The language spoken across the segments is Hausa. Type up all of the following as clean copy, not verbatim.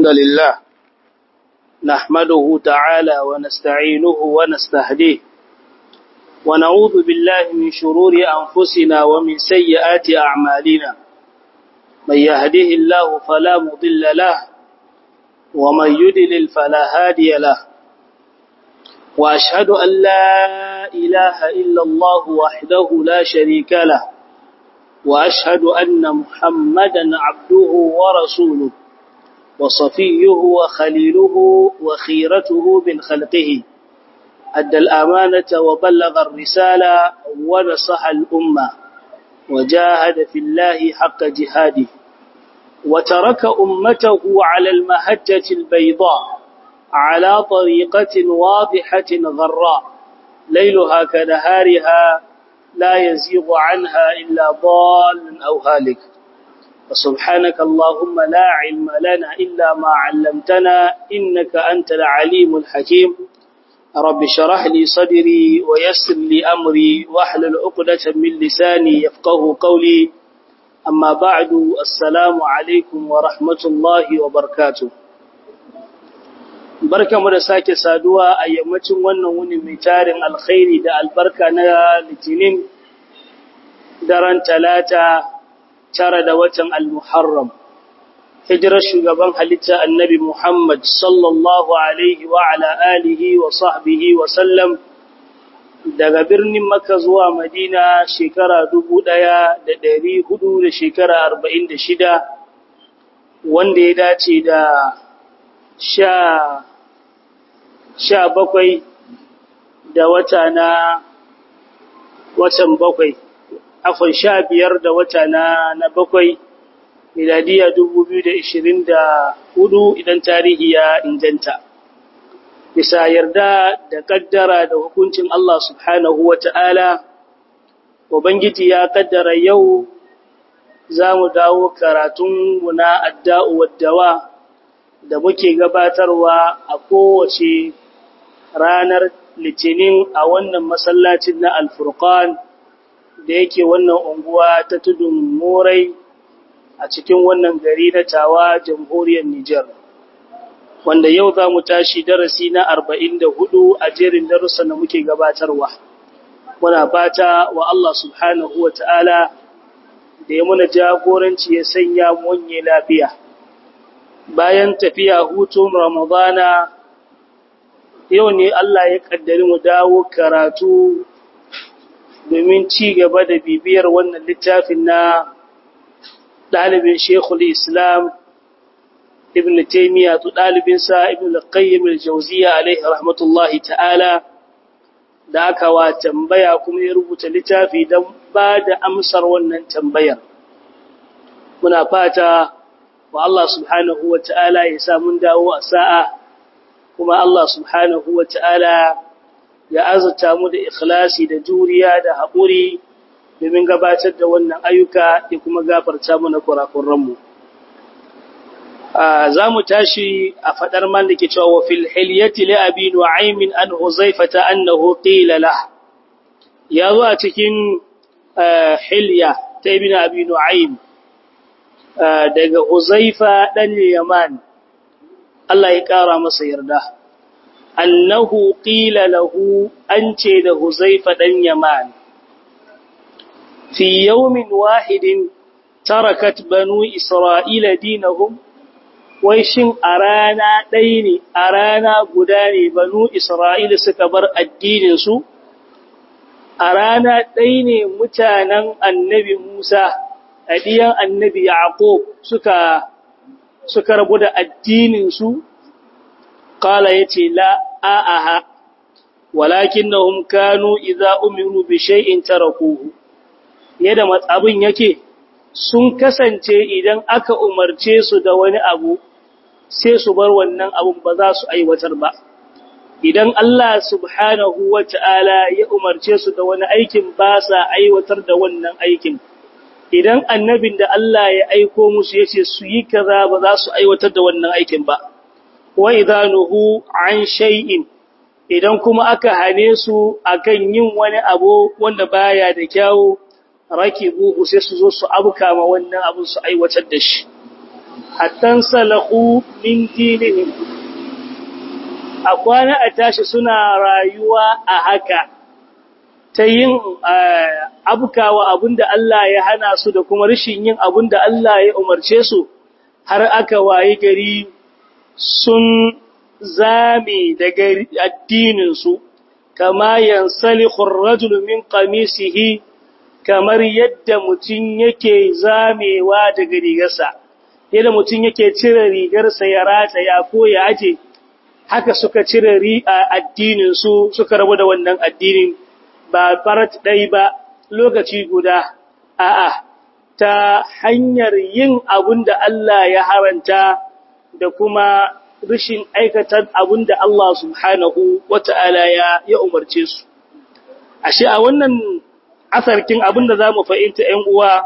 الحمد لله نحمده تعالى ونستعينه ونستهديه ونعوذ بالله من شرور أنفسنا ومن سيئات أعمالنا من يهده الله فلا مضل له ومن يضلل فلا هادي له وأشهد أن لا إله إلا الله وحده لا شريك له وأشهد أن محمدا عبده ورسوله وصفيه وخليله وخيرته من خلقه أدى الأمانة وبلغ الرسالة ونصح الأمة وجاهد في الله حق جهاده وترك أمته على المهجة البيضاء على طريقة واضحة غراء ليلها كنهارها لا يزيغ عنها إلا ضال أو هالك وسبحانك اللهم لا علم لنا إلا ما علمتنا إنك أنت العليم الحكيم رب شرح لي صدري ويسر لي أمري واحلل عقدة من لساني يفقه قولي أما بعد السلام عليكم ورحمة الله وبركاته barka mu da sake saduwa a yammacin wannan wuni mai tarin alkhairi da albarka na litinin daren talata tara da watan al-muharram hijirar shugaban halitta annabi Muhammad sallallahu alaihi wa ala alihi wa sahbihi wa sallam daga birnin Makka zuwa Madina shekara 1400 da shekara 46 wanda ya dace da 17 da watan 7 afon 15 da wata na 7 miladiya 2024 idan tarihi ya inganta bisa yarda da kaddara da hukuncin Allah subhanahu wata'ala ubangiji ya kaddara yau zamu dawo karatun mu na adda'u wad-dawa da muke gabatarwa a kowace ranar litinin a wannan masallacin na Al-Furqan da yake wannan unguwa ta tudun Morai a cikin wannan gari na Tawa jamhuriyar Nijar wanda yau za mu tashi darasi na 44 a jerin darussan da muke gabatarwa muna fata wa Allah subhanahu wataala da ya muna jagoranci ya sanya mu wanye lafiya bayan tafiya hutun Ramadana yau ne Allah ya kaddari mu dawo karatu domin ci gaba da bibiyar wannan littafin na ɗalibin Sheikhul Islam Ibn Taymiyyah to ɗalibinsa Ibn Qayyim al-Jawziyya alaihi rahmatullahi ta'ala da aka wa tambaya kuma ya rubuta littafi don ba da amsar wannan tambayar. Muna fata wa Allah subhanahu wa ta'ala ya sa mun dawo a sa'a kuma Allah subhanahu wa ta'ala ya azurta mu da ikhlasi da juriya da haƙuri domin gabatar da wannan ayyuka da kuma gafarta mana kurakuranmu. Za mu tashi a faɗar mallake cewa wa fil hilyati li abi nu'aym an huzaifata annahu qila lah ya zo a cikin hilya ta ibn abi nu'aym daga huzaifa dan yaman Allah ya kara masa yarda annahu qila lahu an ce da huzaifa dan yaman في يوم واحد تركت بنو إسرائيل دينهم ويشن أرانا ديني أرانا قداني بنو إسرائيل سكبر الدين سو أرانا ديني متانا النبي موسى أديان النبي يعقوب سكربود الدين سو قال يتي لا آها ولكنهم كانوا إذا أمروا بشيء تركوه yadda abin yake sun kasance idan aka umarce su da wani abu sai su bar wannan abun ba za su aiwatar ba idan Allah subhanahu wata'ala ya umarce su da wani aikin ba sa aiwatar da wannan aikin idan annabin da Allah ya aiko musu yace su yi kaza ba za su aiwatar da wannan aikin ba wa idanuhu an shay'in idan kuma aka hane su akan yin wani abu wanda baya da kyawu rakibuhu sai su zo su abuka ma wannan abun su aiwatar da shi hatta salahu min dinihim a kwana a tashi suna rayuwa a haka ta yin abukawa abinda Allah ya hana su da kuma rashin yin abinda Allah ya umarce su har aka wayi gari sun zame daga addininsu kama yansalihu ar-rajulu min qamisihi kamar yadda mutum yake zamewa daga rigarsa yadda mutum yake cire rigarsa ya rataya ko ya aje haka suka cire addininsu suka rabu da wannan addinin ba farat ɗai ba lokaci guda a'a ta hanyar yin abin da Allah ya haranta da kuma rashin aikata abin da Allah subhanahu wata'ala ya umarce su ashe a wannan asarkin abin da za mu fahimta ‘yan uwa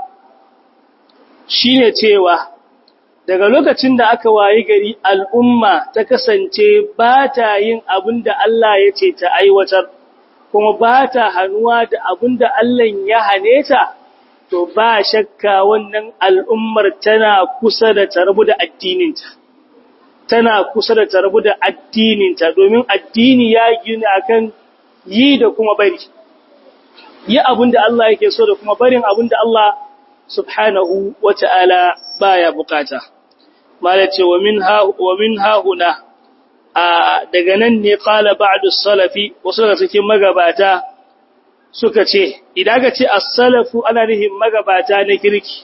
shine cewa daga lokacin da aka wayi gari al'umma ta kasance ba ta yin abin da Allah ya ce ta aiwatar kuma ba ta hannuwa da abin da Allah ya hane ta, to ba shakka wannan al'ummar tana kusa da tarbu da addininta. Tana kusa da tarbu da addininta domin addini ya gina akan yi da kuma bari. Yi abin da Allah yake so da kuma barin abin da Allah subhanahu wa ta'ala baya bukata. Malace wa min hahuna. Daga nan ne qala ba'du salafi wasu da cikin magabata suka ce idan ka ce as-salafu ana nihin magabata na kirki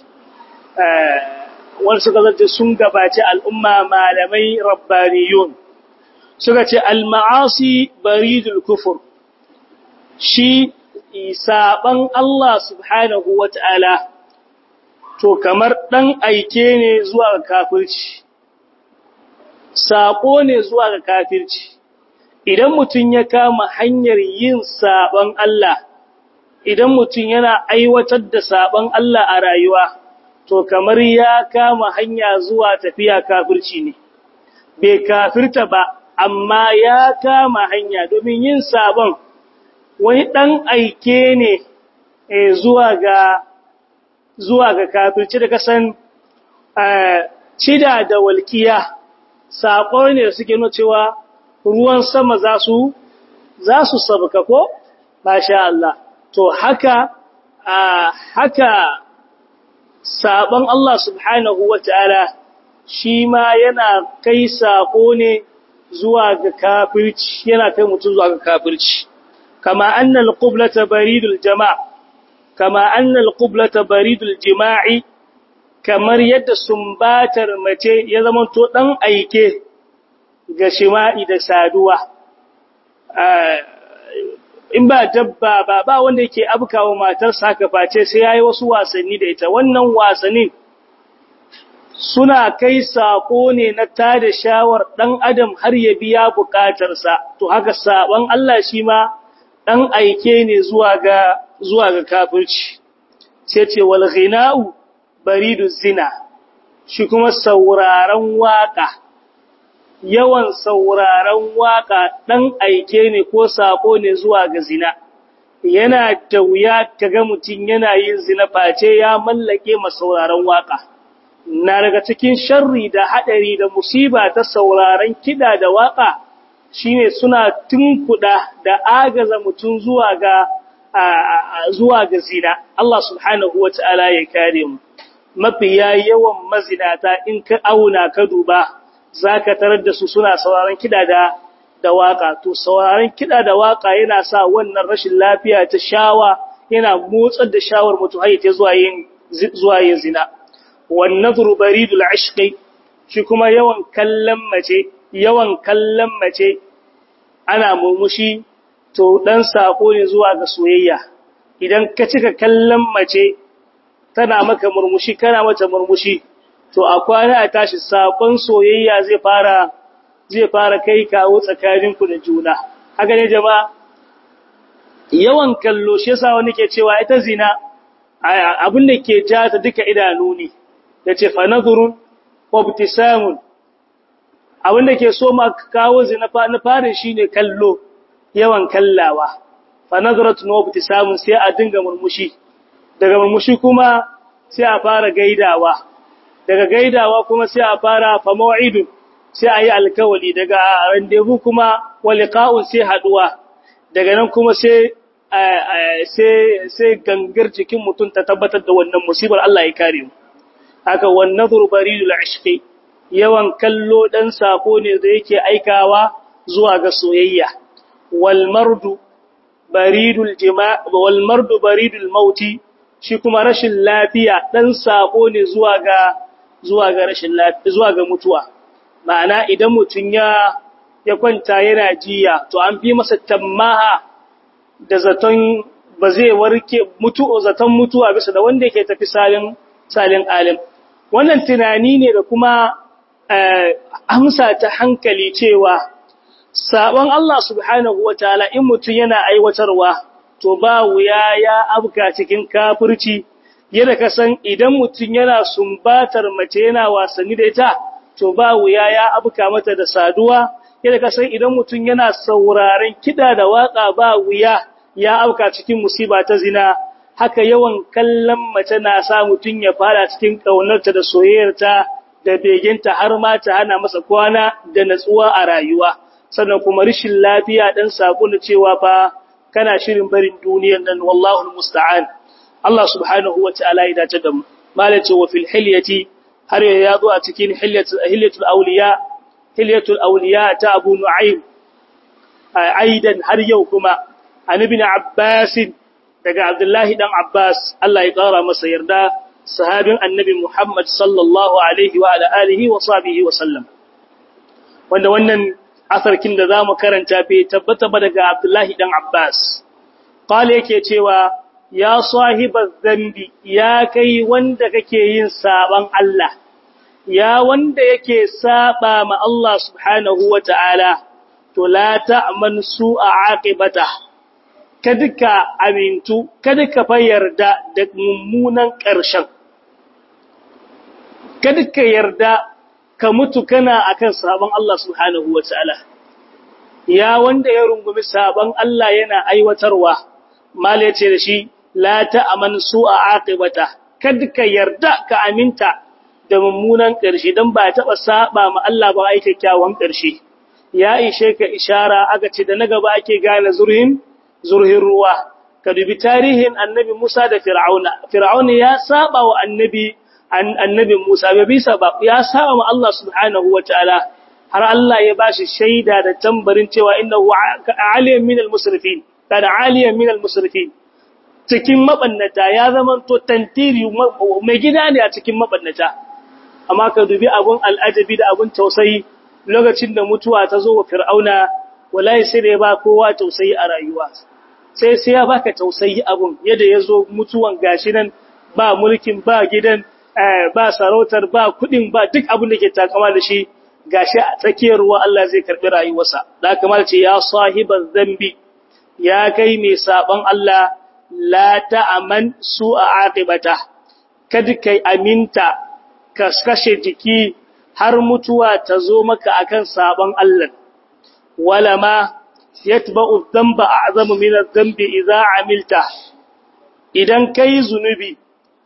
wanda suka zance sun gabace al'umma malamai rabbaniyun suka ce al-ma'asi baridul kufur shi saban Allah subhanahu wata'ala to kamar dan aike ne zuwa ga kafirci saƙo ne zuwa ga kafirci idan mutum ya kama hanyar yin saɓon Allah idan mutum yana aiwatar da saɓon Allah a rayuwa to kamar ya kama hanya zuwa tafiya kafirci ne bai kafirta ba amma ya kama hanya domin yin saɓon wani ɗan aike ne zuwa ga kafirci da kasan cida da walƙiya saƙo ne da suke nuna cewa ruwan sama za su sabka ko masha Allah to haka sabon Allah subhanahu wata'ala shi ma yana kai saƙo ne zuwa ga kafirci yana kai mutum zuwa ga kafirci kama annal qiblata baridul jima'i kamar yadda sumbatar mace ya zamanto ɗan aike ga shima'i da saduwa. In ba dabba ba wanda yake abkawa matarsa haka face sai ya yi wasu wasanni da ita. Wannan wasannin suna kai saƙo ne na tada shawar ɗan adam har ya biya buƙatarsa. To haka saɓon Allah shi ma ɗan aike ne zuwa ga kafirci. Sai ce wal ghina'u baridu zina shi kuma sauraron waka yawan sauraron waka dan aike ne ko sako ne zuwa ga zina yana da wuya kaga mutun yana yin zina face ya mallake ma sauraron waka na daga cikin sharri da hadari da musiba ta sauraron kida da waka shine suna tunkuda da agaza mutun zuwa ga zina Allah subhanahu wataala ya kare mu mafiya yawan mazinata in ka auna ka duba za ka tarar da su suna sauraron kiɗa da waƙa. To, sauraron kiɗa da waƙa yana sa wannan rashin lafiya ta shawa yana motsar da shawar mutum haita zuwa yin zina. Wannan baridul ashqi shi kuma yawan kallon mace ana murmushi to dan sako ne zuwa ga soyayya. Idan ka cika kallon mace tana maka murmushi kana mata murmushi to a kwana a tashi sakon soyayya zai fara kai kawo tsakaninku da juna haka ne jama'a yawan kallo shi yasa wani ke cewa ita zina abin da ke ja ta duka idanu ne yace fa nadhrun wa ibtisamun abin da ke so ma kawo zina na fara shine kallo yawan kallawa fa nadratun wa ibtisamun sai a dinga murmushi daga murmushi kuma sai a fara gaidawa daga gaidawa kuma sai a fara fa maw'idun sai ayi alkawali, daga rendezvous kuma wa liqa'un sai haduwa, daga nan kuma sai gangar cikin mutum ta tabbatar da wannan musibar. Allah ya kare mu. Haka wan nadhru baridul ishqi, yawan kallo dan sako ne da yake aikawa zuwa ga soyayya. Wal mardu baridul mauti, shi kuma rashin lafiya dan sako ne zuwa ga rashin lafiya, zuwa ga mutuwa. Ma'ana idan mutun ya kwanta yana jiya, to an fi masa tammaha da zaton ba zai warke zaton mutuwa bisa da wanda yake tafi salin alim. Wannan tunani ne da kuma amsa ta hankali cewa sabon Allah subhanahu wataala in mutum yana aiwatarwa to ba wuya ya abka cikin kafirci, yadda ka san idan mutum yana sumbatar mace yana wasanni da ita to ba wuya ya abka mata da saduwa, yadda ka san idan mutum yana sauraren kida da waka ba wuya ya abka cikin musiba ta zina. Haka yawan kallon mace na sa mutum ya fara cikin kaunarta da soyayyarta da beginta, har ma ta hana masa kwana da natsuwa a rayuwa. Sannan kuma rishin lafiya dan sako da cewa fa kana shirin barin duniyar nan, wallahu almusta'an. Allah subhanahu wataala ya dace da mu. Malace wa fil hilyati, har ya zo a cikin hilyatul awliya ta Abu Nu'aym aidan har yau kuma an ibn Abbas, daga Abdullahi dan Abbas Allah ya kara masa yarda, sahabin annabi Muhammad sallallahu alaihi wa alihi wa sahbihi wa sallam, wanda wannan asarkin da zamu karanta bai tabbata ba daga Abdullahi dan Abbas. Qala yake cewa ya sahibaz zambi, ya kai wanda kake yin saban Allah, ya wanda yake saba ma Allah subhanahu wataala, to la ta'man su'a aqibata, kada ka amintu, kada ka yarda da mummunan ƙarshen, kada ka yarda ka mutu kana akan sabon Allah subhanahu wataala. Ya wanda ya rungumi sabon Allah yana aiwatarwa, mal yace da shi la ta'man su'a aqibata, kada ka yarda ka aminta da mummunan ƙarshe, dan ba taba saba ma Allah ba ai kyakkyawan ƙarshe. Ya ishe ka ishara aka ce da na gaba ake gane zurhin ruwa. Ka dubi tarihin annabi Musa da Fir'auna ya saba wa annabi Musa, bai bisa ba, ya saba wa Allah subhanahu wataala, har Allah ya bashi shaida da tambarin cewa innahu aliyan min al-musrifin, kana aliyan min al-musrifin. Cikin mabannata ya zama to tantiri mai gida ne a cikin mabannata. Amma ka dubi abun al'ajabi da abun tausayi, lokacin da mutuwa ta zo wa Fir'auna, wallahi sai da ya ba kowa tausayi a rayuwa. Sai ya baka tausayi abun, yadda ya zo mutuwan gashi nan, ba mulkin, ba gidan, ba sarautar, ba kudin, ba duk abin da ke takama da shi, gashi a tsakiyar ruwa Allah zai karbi rayuwarsa. Da kamar ce ya sahiban zambi, ya kai mai saban Allah, la ta'aman su'a aqibata, kada kai aminta ka kashe jiki har mutuwa ta zo maka akan saban Allah. Wala ma yatba'u dhanba a'zamu min adh-dhanbi idza 'amilta, idan kai zunubi,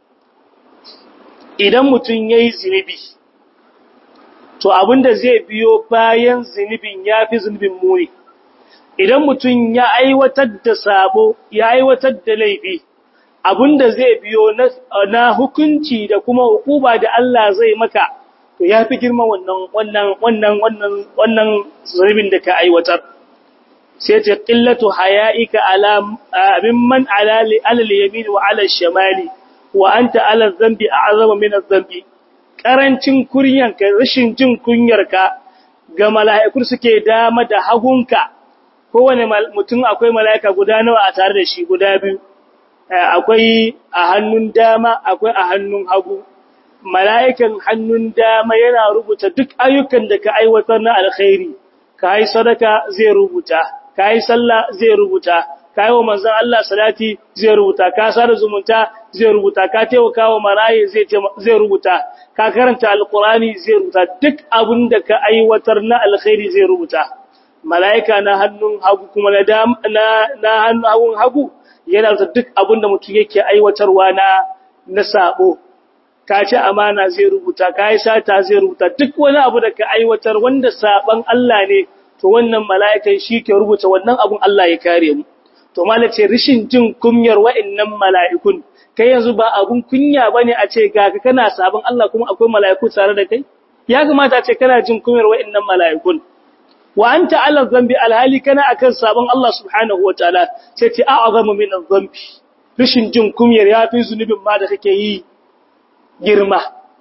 idan mutun yayi zunubi, to abinda zai biyo bayan zunubin yafi zunubin muni. Idan mutun ya aiwatar da sabo, ya aiwatar da laifi, abinda zai biyo na hukunci da kuma hukuma da Allah zai maka, to yafi girman wannan zunubin da ka aiwatar. Sai ce qillatu haya'ika ala mimman ala al-yamin wa ala al-shimali wa anta ala dhanbi a'zamu min adh-dhanbi. Karancin kunyanka, rashin jin kunyarka ga mala'ikun suke dama da hagunka. Kowane mutum akwai mala'ika guda nawa a tare da shi, guda biyu. Akwai a hannun dama, akwai a hannun hagu. Mala'ikan hannun dama yana rubuta duk ayyukan da ka aiwatar na alkhairi. Ka yi sadaka zai rubuta, ka yi sallah zai rubuta, ka yi wa manzan Allah salati zai rubuta, ka sada zumunta zai rubuta, ka taimaka wa maraye zai rubuta, ka karanta alkurani zai rubuta, duk abin da ka aiwatar na alkhairi zai rubuta. Mala'ika na hannun hagu kuma na hannun hagu yana da duk abin da mutum yake aiwatarwa na sabo. ka ci amana zai rubuta, ka yi sata zai rubuta, duk wani abu da ka aiwatar wanda saban Allah ne, to wannan mala'ikan shi ke rubuta wannan abun Allah ya kare mu. To malace rishin jin kunyar wa'annan mala'ikun, kai yanzu ba abun kunya bane a ce ga kana saban Allah kuma akwai mala'iku tare da kai? Ya kamata a ce kana jin kunyar wa'annan mala'ikun. Wa anta ala dhanbi alhali kana akan saban Allah subhanahu wataala, sai ce a'zamu min adh-dhanbi. Rishin jin kunyar yafi zunubin ma da kake yi girma.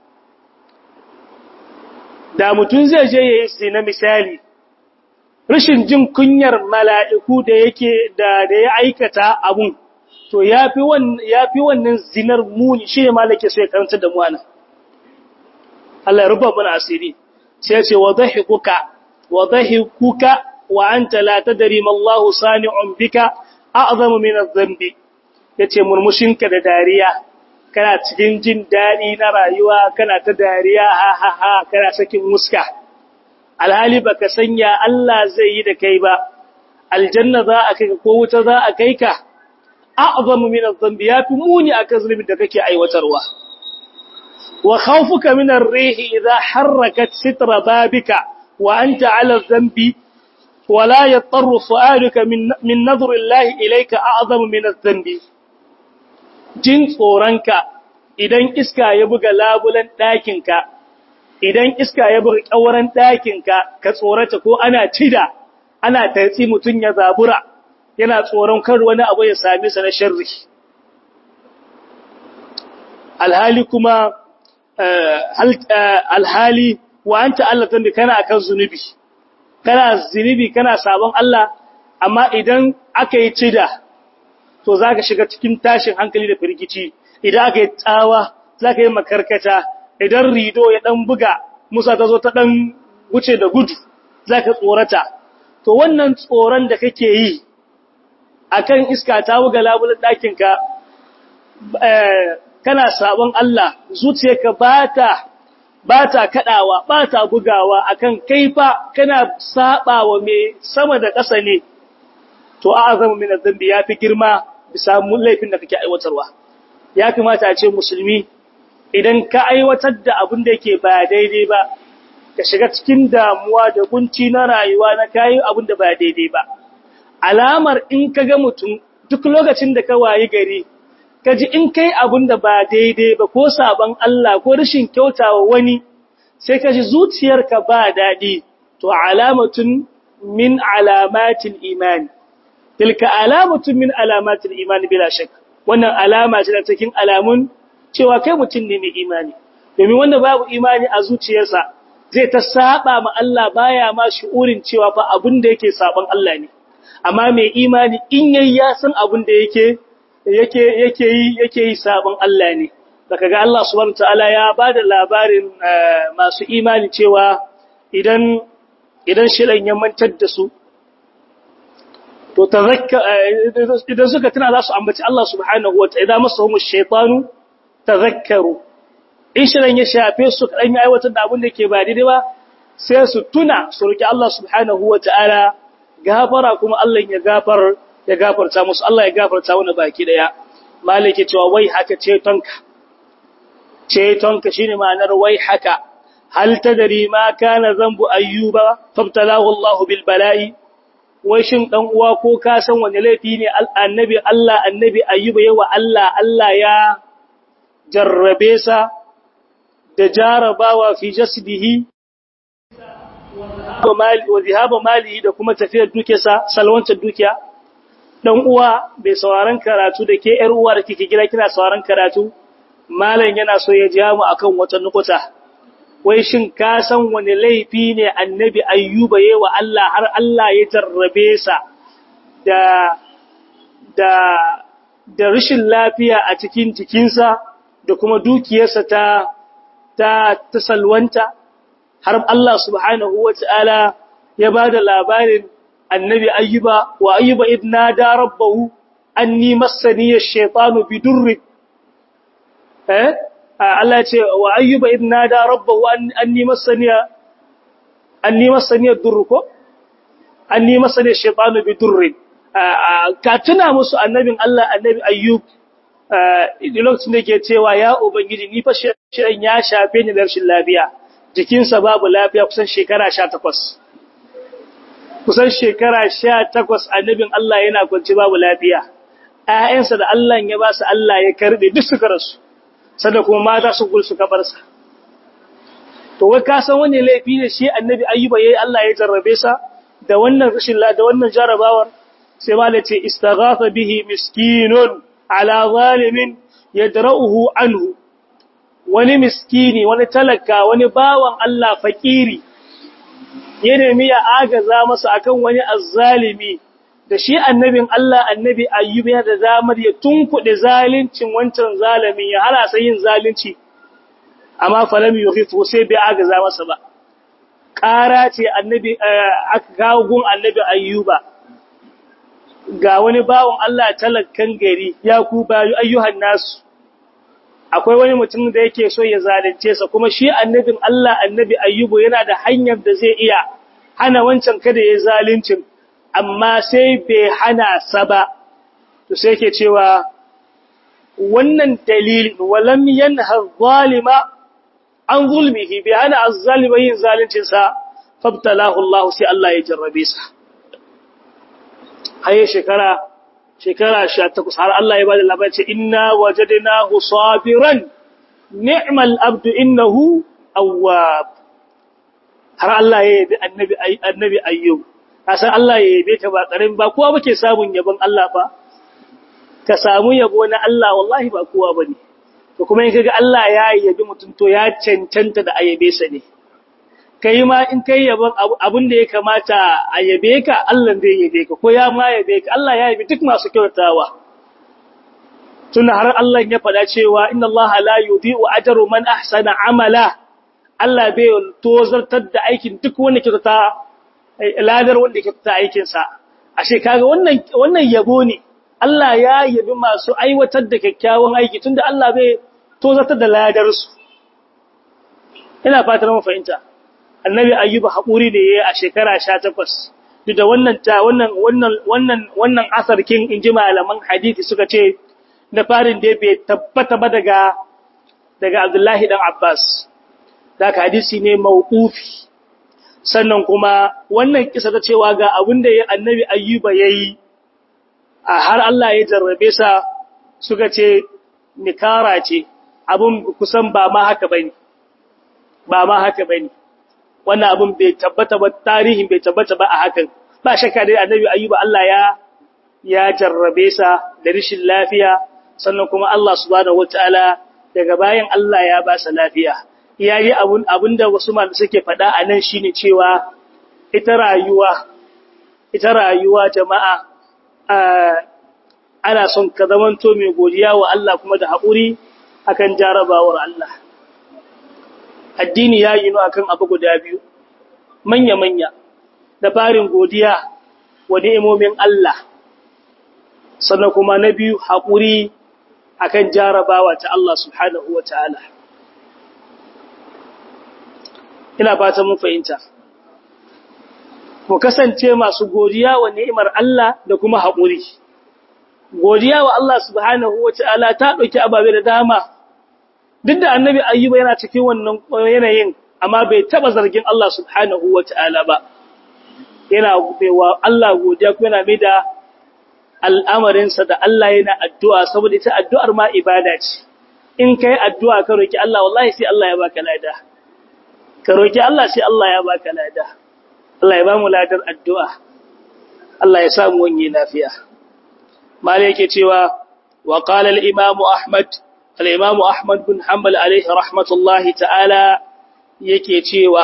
Da mutun zai je yayi zina misali, rashin jin kunyar mala'iku da yake da ya aikata abun, to yafi wannan zinar muni, shi ne malake sai karanta da mu anan. Allah ya rufa mana asiri, sai ya ce wa dhahikuka wa anta la tadri ma Allahu sani'un bika a'zamu min adh-dhanbi. Yace murmushinka da dariya, kana cikin jin dadi na rayuwa, kana ta dariya ha ha ha, kana sakin muska. Alhali baka sanya Allah zai yi da kai ba, aljanna za a kai ka ko wuta za a kai ka, a'zamu min adh-dhanbi, yafi muni akan zulubin da kake aiwatarwa. Wa khawfuka min ar-rihi idha harakat sitra babika wa anta 'ala adh-dhanbi wa la yattaru fu'aduka min nadhri Allah ilayka a'zamu min adh-dhanbi. Jin tsoranka idan iska ya buga labulan ɗakinka, idan iska ya buga ƙauren ɗakinka ka tsorata ko ana cida, ana tatsi mutum ya zabura, yana tsoron kar wani abu ya same sa na sharri. Alhali kuma, alhali wa an ta'allata da kana akan zunubi, kana sabon Allah, amma idan aka yi cida, to za ka shiga cikin tashin hankali da firgici, idan aka yi tsawa, za ka yi makarkata, idan rido ya ɗan buga, Musa ta zo ta ɗan wuce da gudu, za ka tsorata. To wannan tsoron da kake yi a kan iska ta buga labulin ɗakinka, kana sabon Allah, zuciyarka ba ta kaɗawa, ba ta bugawa a kan kaifa kana saɓawa mai sama da ƙasa ne, to a zama mina zambi ya fi girma bisa laifin da kake aiwatarwa. Ya kamata a ce musulmi, idan ka aiwatar da abin da yake ba daidai ba, ka shiga cikin damuwa da kunci na rayuwa na kayi abin da ba daidai ba. Alamar in ka ga mutum duk lokacin da ka wayi gari, ka ji in kai abin da ba daidai ba ko sabon Allah ko rashin kyautawa wani, sai ka ji zuciyarka ba daɗi, to alamatun min alamatil imani. Tilka alamatun min alamatil imani bila shak. Wannan alama ce da cikin alamun cewa kai mutum ne mai imani, domin wanda babu imani a zuciyarsa zai ta saba ma Allah baya ma shi'urin cewa fa abin da yake saban Allah ne, amma mai imani in yayi ya san abin da yake yi saban Allah ne. Daga ga Allah subhanahu wataala ya bada labarin masu imani cewa idan shirin ya mantar da su, to idan suka tuna za su ambaci Allah subhanahu wataala, idan masahum ash-shaytanu tazakkaru, in shirin ya shafe su kaɗan ya aiwatar da abin da ke ba daidai ba, sai su tuna su roki Allah subhanahu wa ta'ala gafara, kuma Allah ya gafarta musu, Allah ya gafarta wani baki ɗaya. Malike cewa wai haka cetonka shine ma'anar wai haka, hal tadri ma kana zambu ayyuba fabtalahu Allah bil bala'i. Wai shin dan uwa ko ka san wani laifi ne annabi ayyuba yawa Allah ya jarrabe sa da jarabawa fi jasdihi wa zihaba malihi da kuma tafiyar dukiyarsa, salwantar dukiya. Dan uwa bai sauraron karatu da ke ƴar uwa da kike gida kina sauraron karatu, malam yana so ya ja mu akan wata nukuta. Wai shin ka san wani laifi ne annabi ayyuba yawa Allah har Allah ya jarrabe sa da rashin lafiya a cikin jikinsa da kuma dukiyarsa ta salwanta, har Allah subhanahu wa ta'ala ya ba da labarin annabi ayyuba, wa ayyuba idna da rabbahu anni massani ash-shaytanu bidurri. Allah ce wa ayyuba idna da rabbahu anni massani ad-durru ko anni massani ash-shaytanu bidurri. Ka tuna musu annabin Allah, annabi ayyub, lokacin da ke cewa ya ubangiji ni fa shirin ya shafe ni da rashin lafiya jikinsa babu lafiya kusan shekara 18 kusan shekara 18 annabin Allah yana kwance babu lafiya ƴaƴansa da Allah ya ba su Allah ya karbe duk suka rasu sada kuma mata su gul suka bar sa to wai ka san wani laifi ne shi annabi ayyuba yayi Allah ya jarrabe sa da wannan rashin la da wannan jarabawar sai malace istaghatha bihi miskinun ala zalimin yadra'uhu anhu wani miskini wani talaka wani bawan Allah fakiri ya nemi ya agaza masa akan wani azzalimi da shi annabin Allah annabi ayyub ya da zamar ya tunkuɗe zalincin wancan zalimin ya hana sai yin zalunci amma falam yuhifu sai bai agaza masa ba ƙara ce annabi aka kawo gun annabi ayyuba ga wani bawon Allah talakan gari ya ku bayu ayyuhan nasu akwai wani mutum da yake so ya zalunce sa kuma shi annabin Allah annabi ayyubu yana da hanyar da zai iya hana wancan kada ya zaluncin amma sai bai hana sa ba to sai yake cewa wannan dalilin walam yanha zalima an zulmihi bai hana azzalima yin zaluncin sa fabtalahu Allah sai Allah ya jarrabe sa haye shekara 18 har Allah ya bada labarin ce inna wajadnahu sabiran ni'mal abdu innahu awwab har Allah ya yabi annabi ayyub kasan Allah ya yabe ka ba karin ba kowa bake samun yabon Allah ba ka samu yabo na Allah wallahi ba kowa bane to kuma in kaga Allah ya yabi mutum to ya cancanta da ayabe sa ne kai ma in kai yabon abin da ya kamata a yabe ka Allah zai yabe ka ko ya ma yabe ka Allah ya yabi duk masu kyautawa tunda har Allah ya faɗa cewa inna Allah la yudhi'u ajra man ahsana amala Allah bai tozartar da aikin duk wanda kyautata ladar wanda kyautata aikin sa ashe kaga wannan yabo ne Allah ya yabi masu aiwatar da kyakkyawan aiki tunda Allah bai tozartar da ladar su ina fatar mun fahimta annabi ayyuba haƙuri da yayi a shekara 18 duk da wannan asarkin inji malaman hadisi suka ce na farin da bai tabbata ba daga Abdullahi dan Abbas daga hadisi ne mauqufi sannan kuma wannan kisa ta cewa ga abin da annabi ayyuba yayi har Allah ya jarrabe sa suka ce nikara ce abun kusan ba ma haka bane wannan abun bai tabbata ba tarihin bai tabbata ba a hakan ba shakka dai annabi ayyuba Allah ya jarrabe sa da rishin lafiya sannan kuma Allah subhanahu wataala daga bayan Allah ya ba sa lafiya yayi abunda wasu malamai suke faɗa anan shine cewa ita rayuwa jama'a ana son ka zamanto mai godiya wa Allah kuma da haƙuri akan jarabawar Allah addini ya yi akan abu guda biyu manya da farin godiya wa ni'imomin Allah sannan kuma na biyu haƙuri akan jarabawa ta Allah subhanahu wataala ina fatan mun fahimta mu kasance masu godiya wa ni'imar Allah da kuma haƙuri godiya wa Allah subhanahu wataala ta dauki ababe da dama duk da annabi ayyuba yana cikin wannan yanayin amma bai taba zargin Allah subhanahu wataala ba yana wa Allah godiya kuma yana mai da al'amarinsa da Allah yana addu'a saboda ita addu'ar ma ibada ce in kai addu'a ka roki Allah wallahi sai Allah ya baka lada ka roki Allah sai Allah ya baka lada Allah ya ba mu ladar addu'a Allah ya samu wani lafiya mala yake cewa wa qala al-imam Ahmad bin Hanbal alayhi rahmatullahi ta'ala yake cewa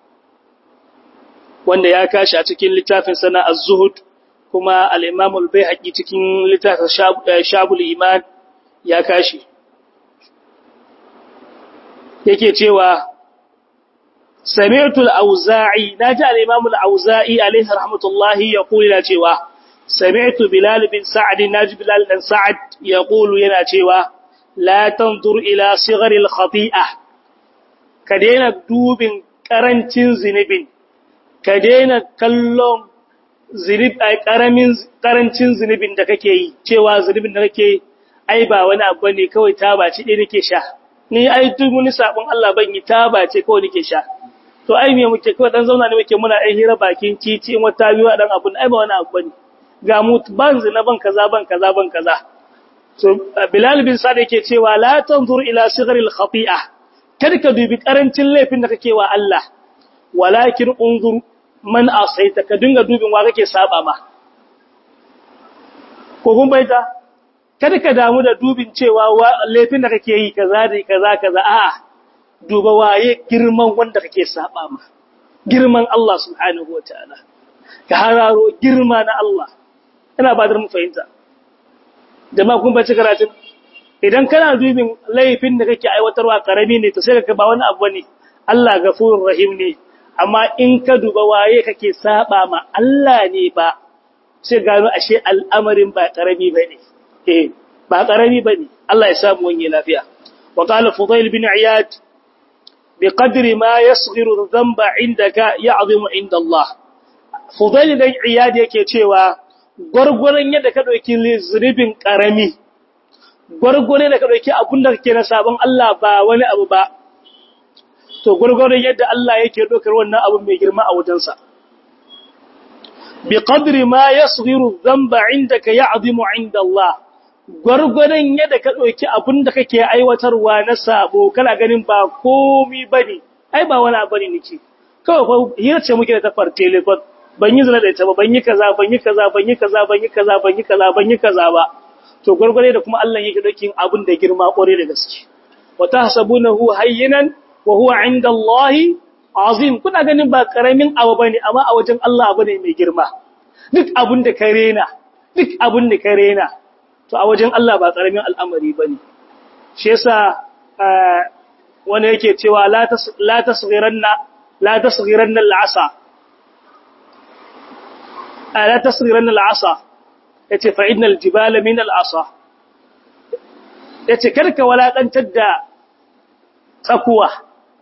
wanda ya kashi a cikin littafin sana az-zuhud kuma al-imam al-Baihaqi cikin littafin Shabul Iman ya kashi yake cewa sami'tu al-Auza'i naji al-imam al-Auza'i alayhi rahmatullahi yaqulu la cewa sami'tu Bilal bin Sa'd naji Bilal dan Sa'd yaqulu yana cewa la tanzur ila sighar al-khati'ah ka daina dubin karancin zinubin ka daina kallon karancin zunubin da kake yi cewa zunubin da kake ai ba wani abu ne kawai ta baci ɗaya nake sha ni ai duk muni sabon Allah ban yi taba ce kawai nake sha to ai me muke kawai dan zauna ne muke muna ai hira bakin titi in wata biyu dan abun ai ba wani abu bane ga mu ban zina ban kaza so Bilal bin Sa'd yake cewa la tanzur ila sighril khati'ah kada ka dubi karancin laifin da kake wa Allah walakin unzur man asaita ka dinga dubin wa kake saba ma ko kun baita kada ka damu da dubin cewa laifin da kake yi kaza a'a duba waye girman wanda kake saba ma girman Allah subhanahu wataala ka hararo girma na Allah ina ba da mu fahimta jama'a kun bace karatun idan kana dubin laifin da kake aiwatarwa karami ne to sai ka ba wani abu ne Allah gafurur rahim ne amma in ka duba waye kake saba ma Allah ne ba sai gano ashe al'amarin ba karami bane ba karami bane Allah ya samu wani lafiya wa qala Fudail bin Iyad biqadri ma yasghiru dhanba indaka ya'zimu inda Allah Fudail bin Iyad yake cewa gurgurun yadda ka dauki zunubin karami gurgure da ka dauki abun da kake na sabon Allah ba wani abu ba to gurgurun yadda Allah yake dokar wannan abu mai girma a wajensa biqadri ma yasghiru dhanba indaka ya'zimu inda Allah gurgurun yadda ka dauki abun da kake aiwatarwa na sabo kana ganin ba komai bane ai ba wani abu ne nake kawai fa hira ce muke da tafar telefon ban yi zina da ita ba ban yi kaza ba to gurgure da kuma Allah yake dokin abun da girma kore da gaske wa tahsabunahu hayyinan wa huwa 'inda Allah azim kuna ganin ba karamin abu bane amma a wajen Allah abu ne mai girma duk abun da ka rena to a wajen Allah ba karamin al'amari bane shi yasa wani yake cewa la tasghiranna al'asa لا تصغرن العصا yace fa innal jibala min al'asa yace karka walakantar da tsakuwa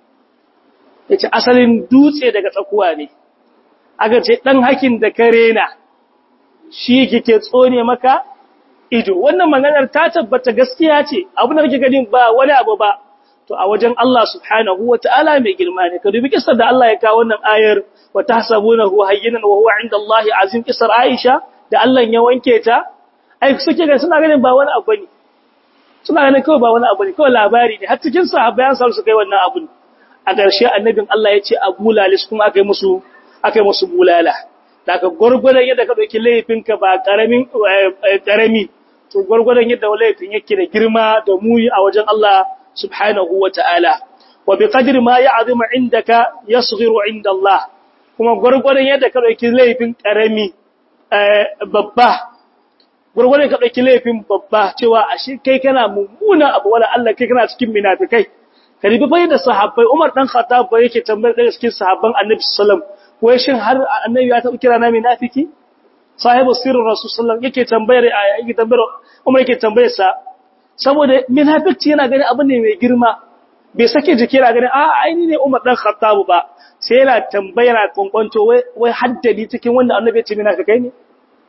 yace asalin dutse daga tsakuwa ne aka ce dan hakin da karena shi kike tsone maka ido wannan maganar ta tabbata gaskiya ce abin da kake ganin ba wani abu ba to a wajen Allah subhanahu wataala mai girma ne ka dubi kissar da Allah ya kawo wannan ayar wa tahsabunahu hayyinan wa huwa 'inda Allah azim kissar Aisha da Allah ya wanke ta ai suke ga suna ganin ba wani abu ne suna ganin kawai ba wani abu ne kawai labari ne har cikin sahabbai an samu su kai wannan abun a ƙarshe annabin Allah ya ce a bulalis kuma akai musu bulala daga gurgurdan yadda ka dauki laifinka ba karami to gurgurdan yadda laifin yake da girma da muyi a wajen Allah subhanahu wataala wa biqadri ma ya'zimu indaka yasghiru inda Allah kuma gurgurdan yadda ka dauki laifin karami babba gurgurdan ka dauki laifin babba cewa ashe kai kana mummuna abu wala Allah kai kana cikin munafikai karibi bai da sahabbai Umar dan Khattab yake tambayar daga cikin sahabban Annabi sallallahu alaihi wasallam wai shin har Annabi ya taɓa kira na munafiki sahibu sirrin Rasul sallallahu yake tambayar Umar yake tambayar sa saboda munafici yana gani abu ne mai girma bai sake jiki yana gani a aini ne Umar dan Khattab ba sai yana tambayar kwankwanto wai haddali cikin wanda Annabi ya ce munafikai ne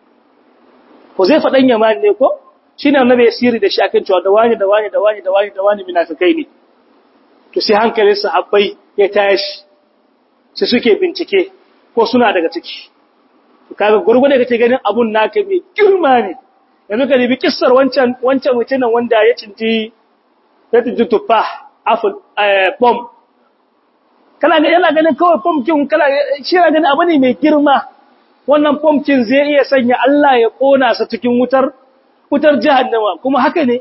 ko zai fadan Yaman ne ko shine Annabi ya sirri da shi akan cewa da wani munafikai ne to sai hankalin sahabbai ya tashi sai suke bincike ko suna daga ciki to kaga gurgurde kake ganin abun naka mai girma ne yanzu ka dibi kissar wancan mutumin wanda ya cinti tuffa apple bomb kana ga yana ganin kawai pumpkin kana shi yana ganin abu ne mai girma wannan pumpkin zai iya sanya Allah ya kona sa cikin wutar jahannama kuma haka ne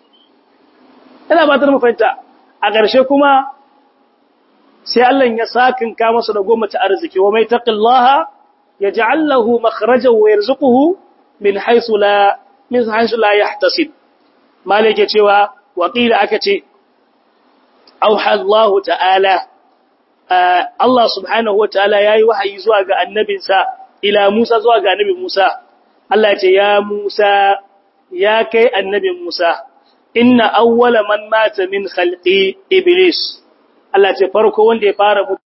ina ba ta mu fahimta a ƙarshe kuma sai Allah ya sakinka masa da goma ta arziki wa mai taqillaha yaj'al lahu makhrajan wa yarzuquhu min haythu la yahtasib malike cewa waqila aka ce auha Allah ta'ala Allah subhanahu wa ta'ala yayi wahayi zuwa ga annabinsa ila Musa zuwa ga annabi Musa Allah ya ce ya Musa ya kai annabin Musa inna awwala man mata min khalqi iblis Allah ce farko wanda ya fara mutu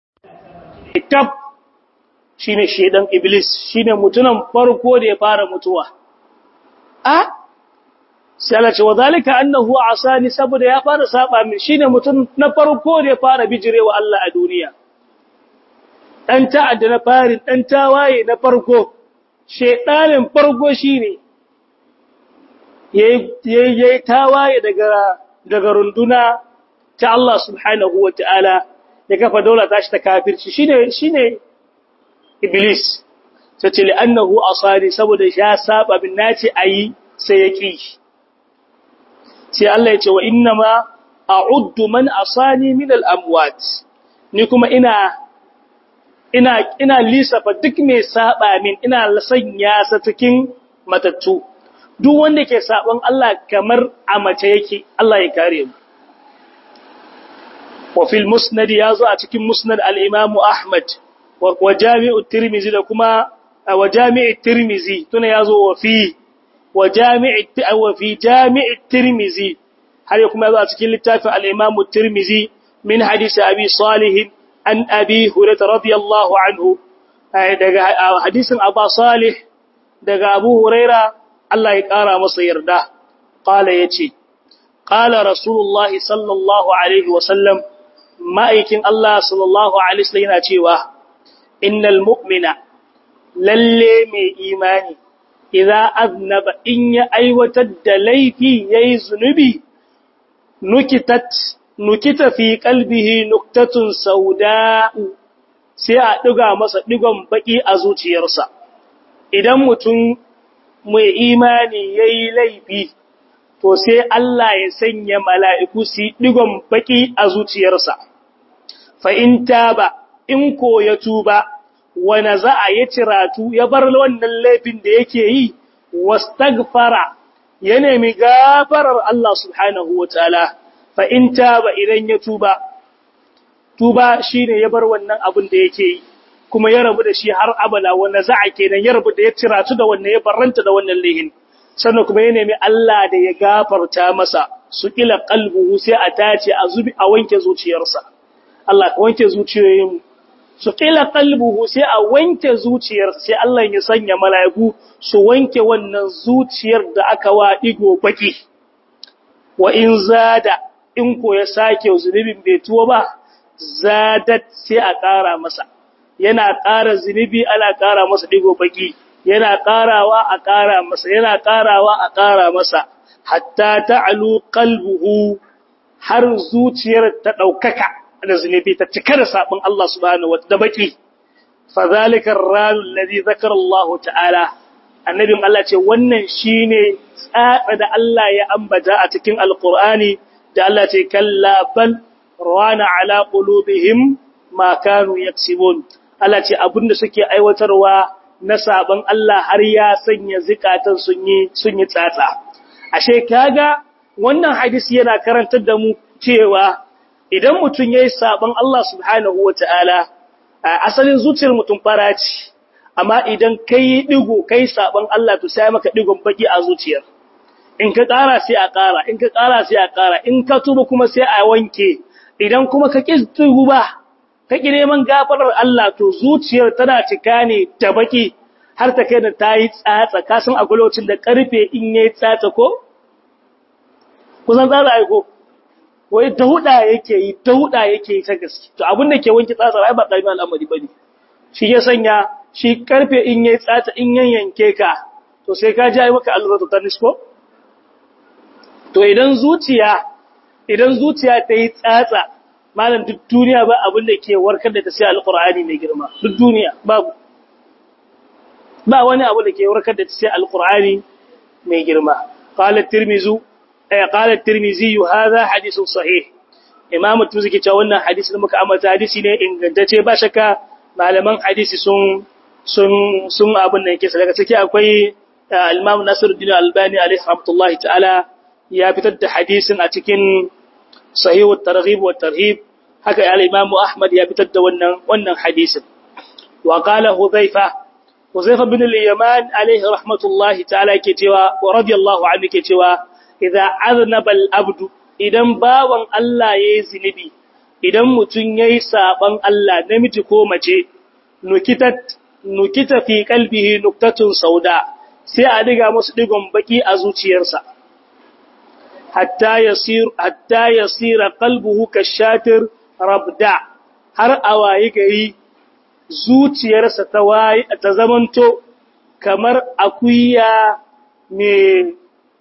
tab shine shedan iblis shine mutunan farko da ya fara mutuwa sai Allah ce wadhalika annahu asani saboda ya fara saba min shine mutum na farko da ya fara bijirewa Allah a duniya dan ta'adda na farin dan tawaye na farko shedanin farko shine yayi tawaye daga runduna ta Allah subhanahu wataala ya kafa daula tashi ta kafirci shine iblis sai ce li'annahu asani saboda ya saba bin nace ayi sai ya ki sai Allah ya ce wa inna ma a'uddu man asani min al-amwat ni kuma ina lisafa duk mai saba min ina sanya sa cikin matattu duk wanda ke saban Allah kamar a mace yake Allah ya kare mu wa fil musnad yazo a cikin musnad al-imam Ahmad wa jami'u tirmizi da kuma wa jami'u tirmizi tuna yazo wa fi jami'u tirmizi har kuma yazo a cikin littafin al-imam tirmizi min hadisi abi salih an abi hurairah radiyallahu anhu daga hadisin Abu Salih daga Abu Huraira Allah ya kara masa yarda qala yace qala rasulullahi sallallahu alaihi wasallam ma'aikin Allah sallallahu alaihi wasallam yana cewa innal mu'mina lalle mai imani idza aznaba in ya aiwatar da laifi yayi zunubi nukita fi qalbihi nuktatun sauda'u sai a diga masa digon baki a zuciyarsa idan mutum mai imani yayi laifi to sai Allah ya sanya mala'iku su digon baki a zuciyarsa fa in taba in ko ya tuba wa naza'a ya ciratu ya bar wannan laifin da yake yi wastaghfara ya nemi gafarar Allah subhanahu wataala fa in taba idan ya tuba shine ya bar wannan abin da yake yi kuma ya rabu da shi har abada wanda za'a kenan ya rabu da ya tiratu da wannan ya barranta da wannan lihin sannan kuma ya nemi Allah da ya gafarta masa su kila qalbuhu sai a tace a zubi a wanke zuciyarsa Allah ka wanke zuciyoyin su kila qalbuhu sai a wanke zuciyar sai Allah ya sanya mala'iku su wanke wannan zuciyar da aka wa digo baki wa in zada in ko ya sake zunubin bai tuwo ba zadat sai a ƙara masa yana ƙara zunubi ana ƙara masa digo baki yana ƙarawa a ƙara masa yana ƙarawa a ƙara masa hatta ta'alu qalbuhu har zuciyar ta daukaka da zunubi ta cika da sabon Allah subhanahu wataala da baki fa zalika ar-rajul alladhi zakara Allah ta'ala annabin Allah ce wannan shine tsatsa da Allah ya ambata a cikin alqur'ani da Allah ce kalla bal rana ala qulubihim ma kanu yaksibun Allah ce abinda suke aiwatarwa na sabon Allah har ya sanya zikatan sun yi tsatsa ashe kaga wannan hadisi yana karantar da mu cewa idan mutum yayi sabon Allah subhanahu wataala asalin zuciyar mutum fara ce amma idan kai digo kai sabon Allah to sai maka digon baki a zuciyar in ka ƙara sai a ƙara in ka ƙara sai a ƙara in ka tuba kuma sai a wanke idan kuma ka ƙi tuba ka ƙi neman gafarar Allah to zuciyar tana cika ne ta baki har ta kai da ta yi tsatsa ka san akwai lokacin da ƙarfe in yayi tsatsa ko kusan tsatsa ai ko wai dauda yake yi ta gaske to abin da ke wanke tsatsa ai ba ƙarfi al'amari bane shi ya sanya shi ƙarfe in yayi tsatsa in yanyanke ka to sai ka ji ai maka allura ta nisko to idan zuciya ta yi tsatsa malam duk duniya ba abin da ke warkar da ta sai alqur'ani mai girma duk duniya babu ba wani abu da ke warkar da ta sai alqur'ani mai girma qala at-tirmidhi hadha hadithun sahih imam at-tirmidhi ce wannan hadisi da muka ambata hadisi ne ingantacce ba shakka malaman hadisi sun abin da yake daga ciki akwai al-imam Nasiruddin Albani alaihi rahmatullahi ta'ala ya fitar da hadisin a cikin sahihu at-targhib wa tarhib haka al-imam Ahmad ya fitar da wannan hadisin wa qala Hudhayfa bin al-Yaman alayhi rahmatullahi ta'ala yake cewa wa radiyallahu anhu yake cewa idza aznaba al-abdu idan bawan Allah yayi zinubi idan mutun yayi saban Allah namiji ko mace nukita fi qalbihi nuktatun sauda sai a diga musu digon baki a zuciyarsa hatta yasira qalbuhu kashatir rabda, har awayi gari zuciyarsa ta zamanto kamar akuya mai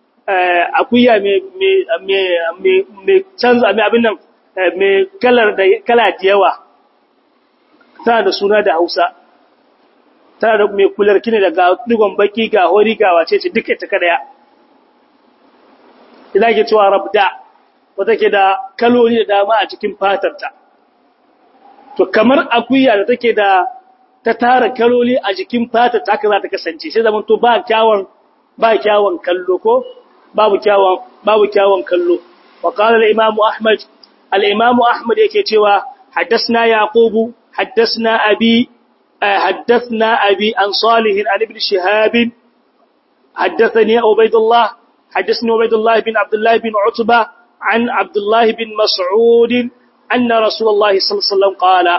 canza mai abin nan mai kala da yawa, tana da suna da Hausa, tana da mai kularki ne daga digon baki ga hori ga wace ce duka ta kadaya, ina ke cewa rabda wata ke da kaloli da dama a cikin fatarta. To kamar akuya da take da ta tara kaloli a jikin fatarta haka za ta kasance, sai zaman to ba kyawun kallo ko babu kyawun kallo. Wa qala al-imam Ahmad yake cewa haddathna Yaqub haddathna abi an Salih an ibn Shihab haddathani Ubaydullah bin Abdullah bin Utba an Abdullah bin Mas'ud anna Rasulullah sallallahu alaihi wasallam qala,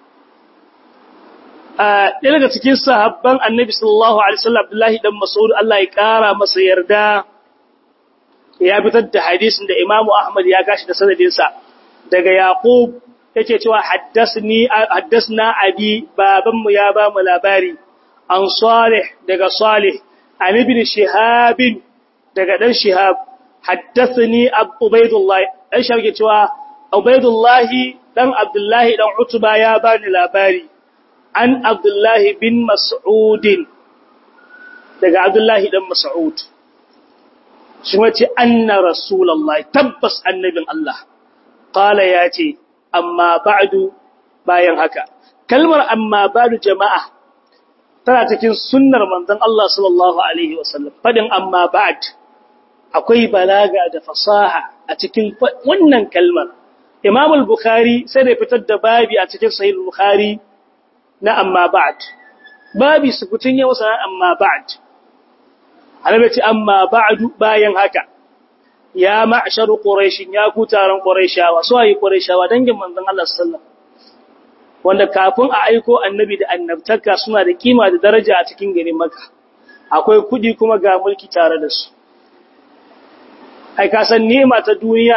ɗaya daga cikin sahabban Annabi sallallahu alaihi wasallam Abdullah dan Mas'ud Allah ya kara masa yarda ya fitar da hadisin da Imam Ahmad ya gashi da sanadinsa daga Yaqub yake cewa haddasna abi babanmu ya ba mu labari an Salih daga Salih an ibn Shihab daga dan Shihab haddathani Ubaydullah dan Shihab yake cewa Ubaydullah dan Abdullah dan Utba ya ba ni labari an Abdullah bin Mas'ud daga Abdullah dan Mas'ud shi wace anna Rasulullah tabbas annabin Allah qala yace amma ba'du, bayan haka kalmar amma ba'du jama'a tana cikin sunnar manzon Allah sallallahu alaihi wasallam. Fadin amma ba'd akwai balaga da fasaha a cikin wannan kalmar. Imam al-Bukhari sai da fitar da babi a cikin Sahih al-Bukhari na amma ba'd, babi sukutun ya wasa amma ba'd. Annabi ce amma ba'du, bayan haka ya ma'shar quraish, ya ku taron quraishawa. So ayi quraishawa dangin manzon Allah sallallahu alaihi wasallam, wanda kafin a aiko annabi da annabtaka suna da kima da daraja a cikin garin Makka. Akwai kudi kuma ga mulki tare da su. Ai ka san ni'ima ta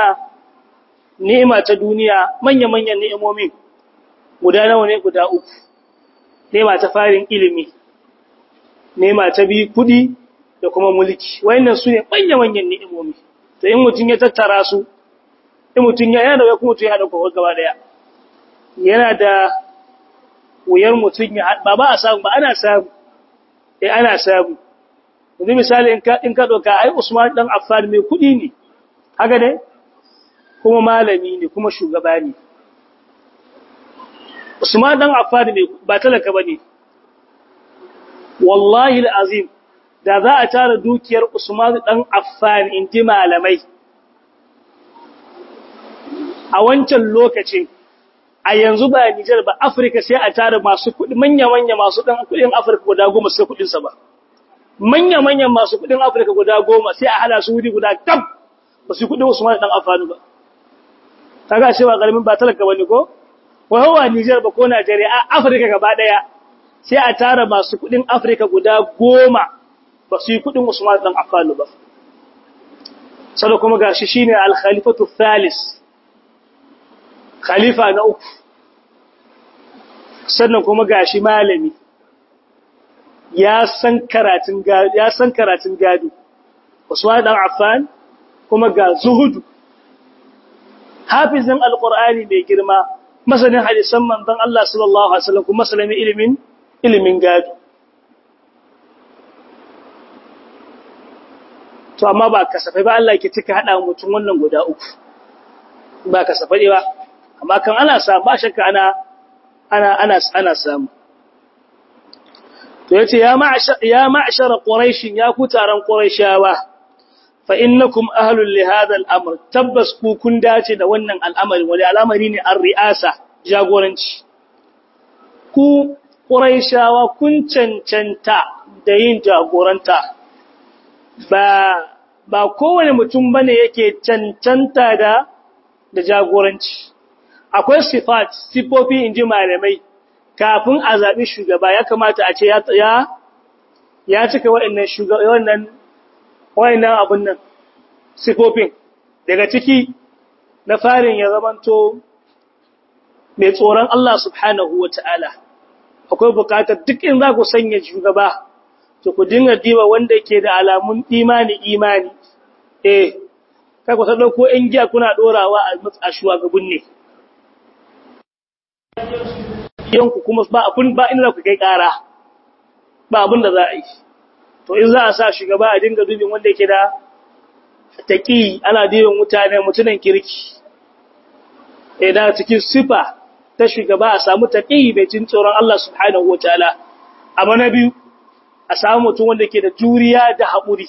duniya manya-manyan ni'imomin guda nawa ne? Guda uku. Ni'ima ta farin ilimi, ni'ima ta biyu kudi da kuma mulki. Wayannan su ne manya-manyan ni'imomi. To in mutun ya tattara su, in mutun ya yana da kuma mutun ya hada kowa gaba daya, yana da wuyar mutun ya ba a samu ba, ana samu. Ana samu. Yanzu misali in ka doka ai Usman dan Affan mai kudi ne, haka ne? Kuma malami ne, kuma shugaba ne. Usman dan Affan ba talaka bane. Wallahi alazim, da za a tara dukiyar Usman dan Affan inji malamai a wancan lokacin, a yanzu ba Niger ba, Afrika, sai a tara masu kudi manya-manya masu dan kudin Afrika guda 10 sai kudin sa ba. Manya-manyan masu kudin Afrika guda 10 sai a hada su wuri guda kaf ba su kudin Usman dan Affan ba. Kaga cewa karamin ba talaka bane ko? Wa hawa Niger ba ko Najeriya, a Afrika gaba daya sai a tara masu kudin Afrika guda 10 ba su yi kudin Usman dan Affan ba. Sai kuma gashi shine al-khalifatu thalis, khalifa na uku. Sannan kuma gashi malami, ya san karatun gado. Usman dan Affan kuma ga zuhudu, hafizin alqur'ani mai girma, masanin hadisan manzon Allah sallallahu alaihi wasallam, kuma masanin ilimin gado. To amma ba kasafai ba Allah yake cika hada mutum wannan guda uku, ba kasafai ba, amma kan ana samu, ba shakka ana samu. To yace ya ma'shar quraish, ya ku taron quraishawa, fa innakum ahlul li hadha al-amr, tabbas ku kun dace da wannan al'amari. Wani al'amari ne? Ar-ri'asa, jagoranci. Ku quraishawa kun cancanta da yin jagoranta. Ba kowane mutum bane yake cancanta da jagoranci. Akwai sifofi inji malamai, kafin a zaɓi shugaba ya kamata a ce ya cika waɗannan abun nan sifofin. daga ciki na farin ya zamanto mai tsoron Allah subhanahu wata'ala akwai bukatar duk in za ku sanya shugaba to ku dinga diba wanda ke da alamun imani kai ku ta dauko in giya kuna dorawa a shugaban ne yanku kuma ba inda ku kai kara ba abin da za a yi to in za a sa shugaba a dinga dubin wanda yake da taqi ana dibin mutunan kirki da cikin sifa ta shugaba a samu taqi bai jin tsoron Allah subhanahu wataala amma na biyu a samu mutum wanda ke da juriya da haƙuri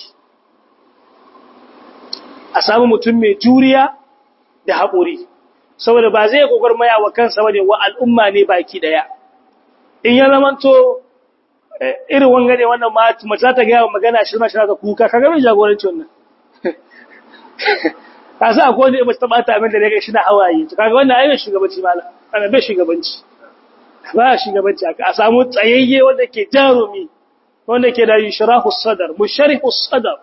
a samu mutum mai juriya da haƙuri saboda ba zai maya wa kansa bane wa al'umma ne baki daya in ya zamanto irin wanga ne wannan mace ta ga magana shi ma shi ta kuka kaga mai jagoranci wannan ka sa ko ne mace ta bata min da ne shi na hawaye to kaga wannan ai shugabanci malam ana bai shugabanci ba shugabanci a samu tsayayye wanda ke jarumi wanda ke da yushrahu sadar musharihu sadar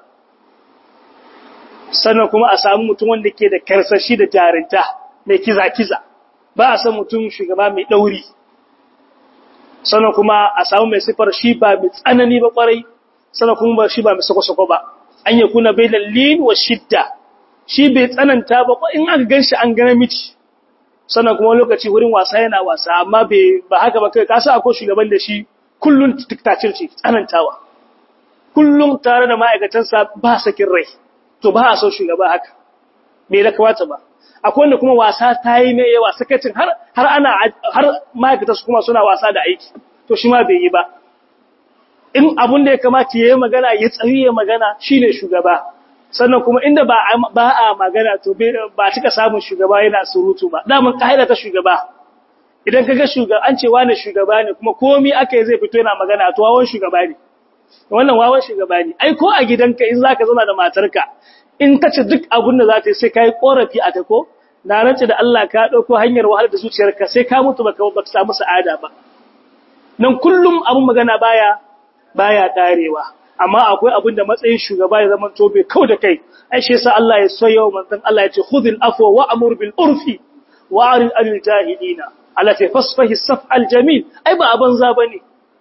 sannan kuma a samu mutum wanda ke da karsashi da jarinta mai kiza ba a san mutum shugaba mai dauri sannan kuma a samu mai sifar shi ba mai tsanani ba kwarai sannan kuma shi ba mai sako-sako ba an yi kuna bai lallin wa shidda shi bai tsananta ba in aka gan shi an gana miki sannan kuma lokaci wurin wasa yana wasa amma ba haka ba kai kasa akwai shugaban da shi kullum tiktacirci tsanantawa kullum tare da ma'aikatansa ba sakin rai to ba a son shugaba haka bai da kamata ba akwai wanda kuma wasa ta yi mai yawa sakacin har ma'aikatar su kuma suna wasa da aiki to shi ma bai yi ba in abun da ya kamata ya yi magana ya tsari ya magana shine shugaba sannan kuma inda ba a magana to ba cika samun shugaba yana surutu ba daman ka'ida ta shugaba idan kaga shugaba an ce wani shugaba ne kuma komai aka yi zai fito yana magana to wawan shugaba ne wannan wawan shugaba ne ai ko a gidanka in zaka zauna da matarka in ta ce duk abun da za ta yi sai kai korafi a ta ko na rance da Allah ka dauko hanyar wahalar da zuciyarka sai ka mutu baka samu sa'ada ba nan kullum abun magana baya karewa amma akwai abin da matsayin shugaba ya zama tobe kau da kai ai shi yasa Allah ya so yau manzon Allah ya ce khudhil afwa wa'mur bil urfi wa'rid anil jahilina allati fasfahi saf'al jamil ai ba abanza bane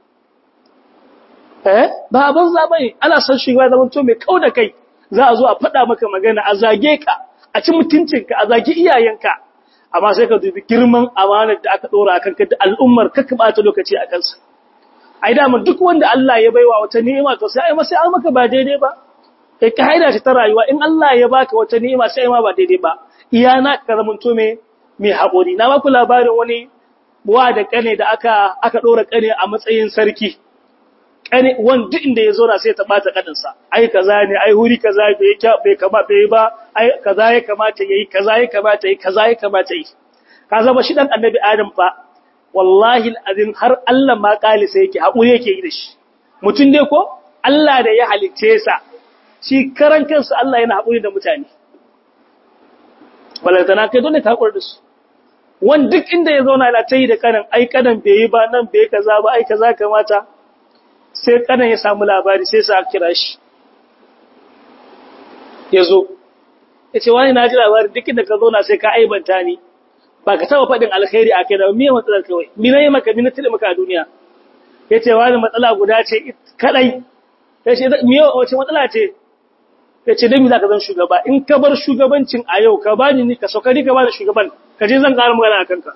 ba abanza bane ana san shugaba ya zama tobe kau da kai za a zo a fada maka magana a zage ka a ci mutuncinka a zage iyayenka amma sai ka dubi girman amanar da aka dora akan ka da al'ummar ka bata lokaci a kansa ai da duk wanda Allah ya baiwa wata ni'ima to sai ai masa an maka ba daidai ba kai ka haida shi ta rayuwa in Allah ya baka wata ni'ima sai ma ba daidai ba iyana ka zamanto me haƙuri na baku labarin wani buwa da kane da aka dora kane a matsayin sarki kane wanda inda ya zo na sai ta bata kadinsa ai kaza ne ai huri kaza bai kama bai ba ai kaza ya kamata yayi kaza ya kamata yayi kaza ya kamata yayi ka zama shi dan annabi Adam fa wallahi alazim har Allah ma kalisa yake haƙuri yake yi da shi mutun dai ko Allah da ya halice sa shi karan kansa Allah yana haƙuri da mutane balantana kai dole ka haƙuri da su wanda duk inda ya zauna yana tayi da kanan ai kanan bai yi ba nan bai kaza ba ai kaza kamata sai kanan ya samu labari sai sa kira shi yazo yace wani na ji labari duk inda ka zauna sai ka aibanta ni ba ka taba faɗin alkhairi a kai da miye matsalar kawai mina yi maka mina tile maka a duniya ya ce wani matsala guda ce kadai ya ce miye wace matsala ce ya ce dami za ka zan shugaba in ka bar shugabancin a yau ka ba ni ka saukari ka ba da shugaban ka je zan ƙara magana a kanka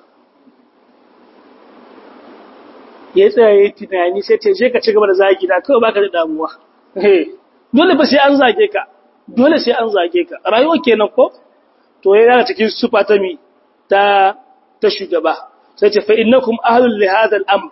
ya tsaya ya yi tunani sai ce je ka ci gaba da zagi na kawai baka da damuwa dole ba sai an zage ka dole sai an zage ka rayuwa kenan ko to ya daga cikin sufa ta mi ta shugaba sai ce fa innakum ahlul li hadha al-amr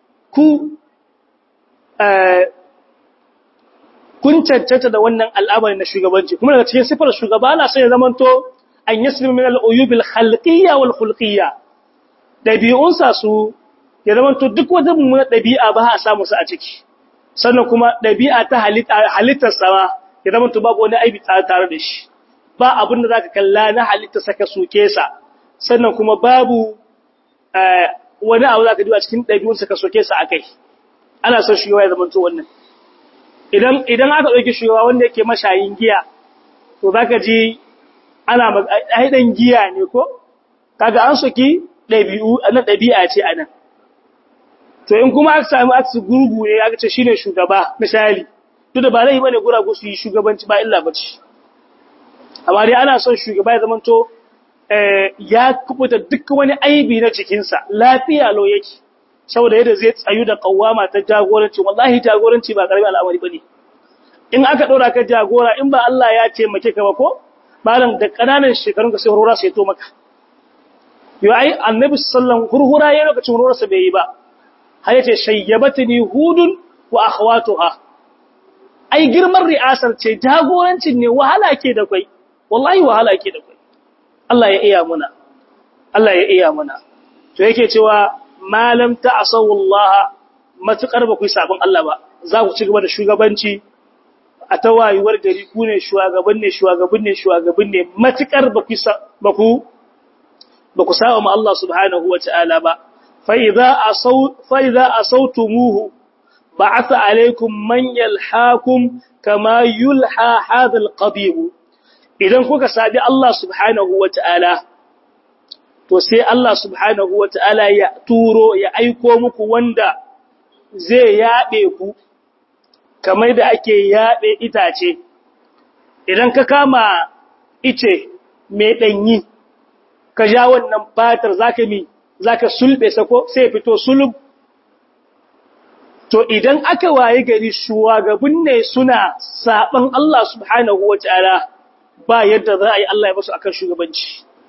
kun cancanta da wannan al'amari na shugabanci kuma daga cikin sifar shugaba na sai ya zamanto an yaslim min al-uyub al-khalqiyya wal khulqiyya dabi'unsa su ya zamanto duk wata mummuna dabi'a ba a samu su a ciki sannan kuma dabi'a ta halittar sama ya zamanto babu wani aibi tare da shi ba abin da zaka kalla na halittar saka suke sa sannan kuma babu wani abu za ka duba cikin ɗabi'unsa ka soke sa a kai ana son shugaba ya zamanto wannan idan aka ɗauki shugaba wanda yake mashayin giya to za ka ji ai dan giya ne ko kaga an soki ɗabi'a ce anan to in kuma aka samu aka gurgu ne aka ce shine shugaba misali duk da ba laifi bane guragu su yi shugabanci ba illa bace amma dai ana son shugaba ya zamanto ya kubuta duk wani aibi na cikinsa lafiya lo yake saboda yadda zai tsayu da kawama ta jagoranci wallahi jagoranci ba karamin al'amari bane in aka dora ka jagora in ba Allah ya taimake ka ba ko malam da kananan shekarun ka sai hurura sai to maka yo ai annabi sallallahu hurhura yayin lokacin hurura sa bai yi ba har yace shayyabatni hudun wa akhwatuha ai girman ri'asar ce jagorancin ne wahala ke da kai wallahi wahala ke da kai Allah ya iya muna Allah ya iya muna to yake cewa malam ta'asawu Allah matukar ba ku sabon Allah ba za ku ci gaba da shugabanci a tawayuwar gari ku ne shugaban ne matukar ba ku saba ma Allah subhanahu wata'ala ba fa idza asawtumuhu ba'atha alaykum man yalhaakum kama yulha hadha alqadib idan kuka sabi Allah subhanahu wata'ala to sai Allah subhanahu wata'ala ya turo ya aiko muku wanda zai yabe ku kamar da ake yabe itace idan ka kama ice mai danyi ka ja wannan fatar zaka sulbe sako sai fito sulub to idan aka waye gari shugaban ne suna saban Allah subhanahu wata'ala ba yadda za a yi Allah ya basu akan shugabanci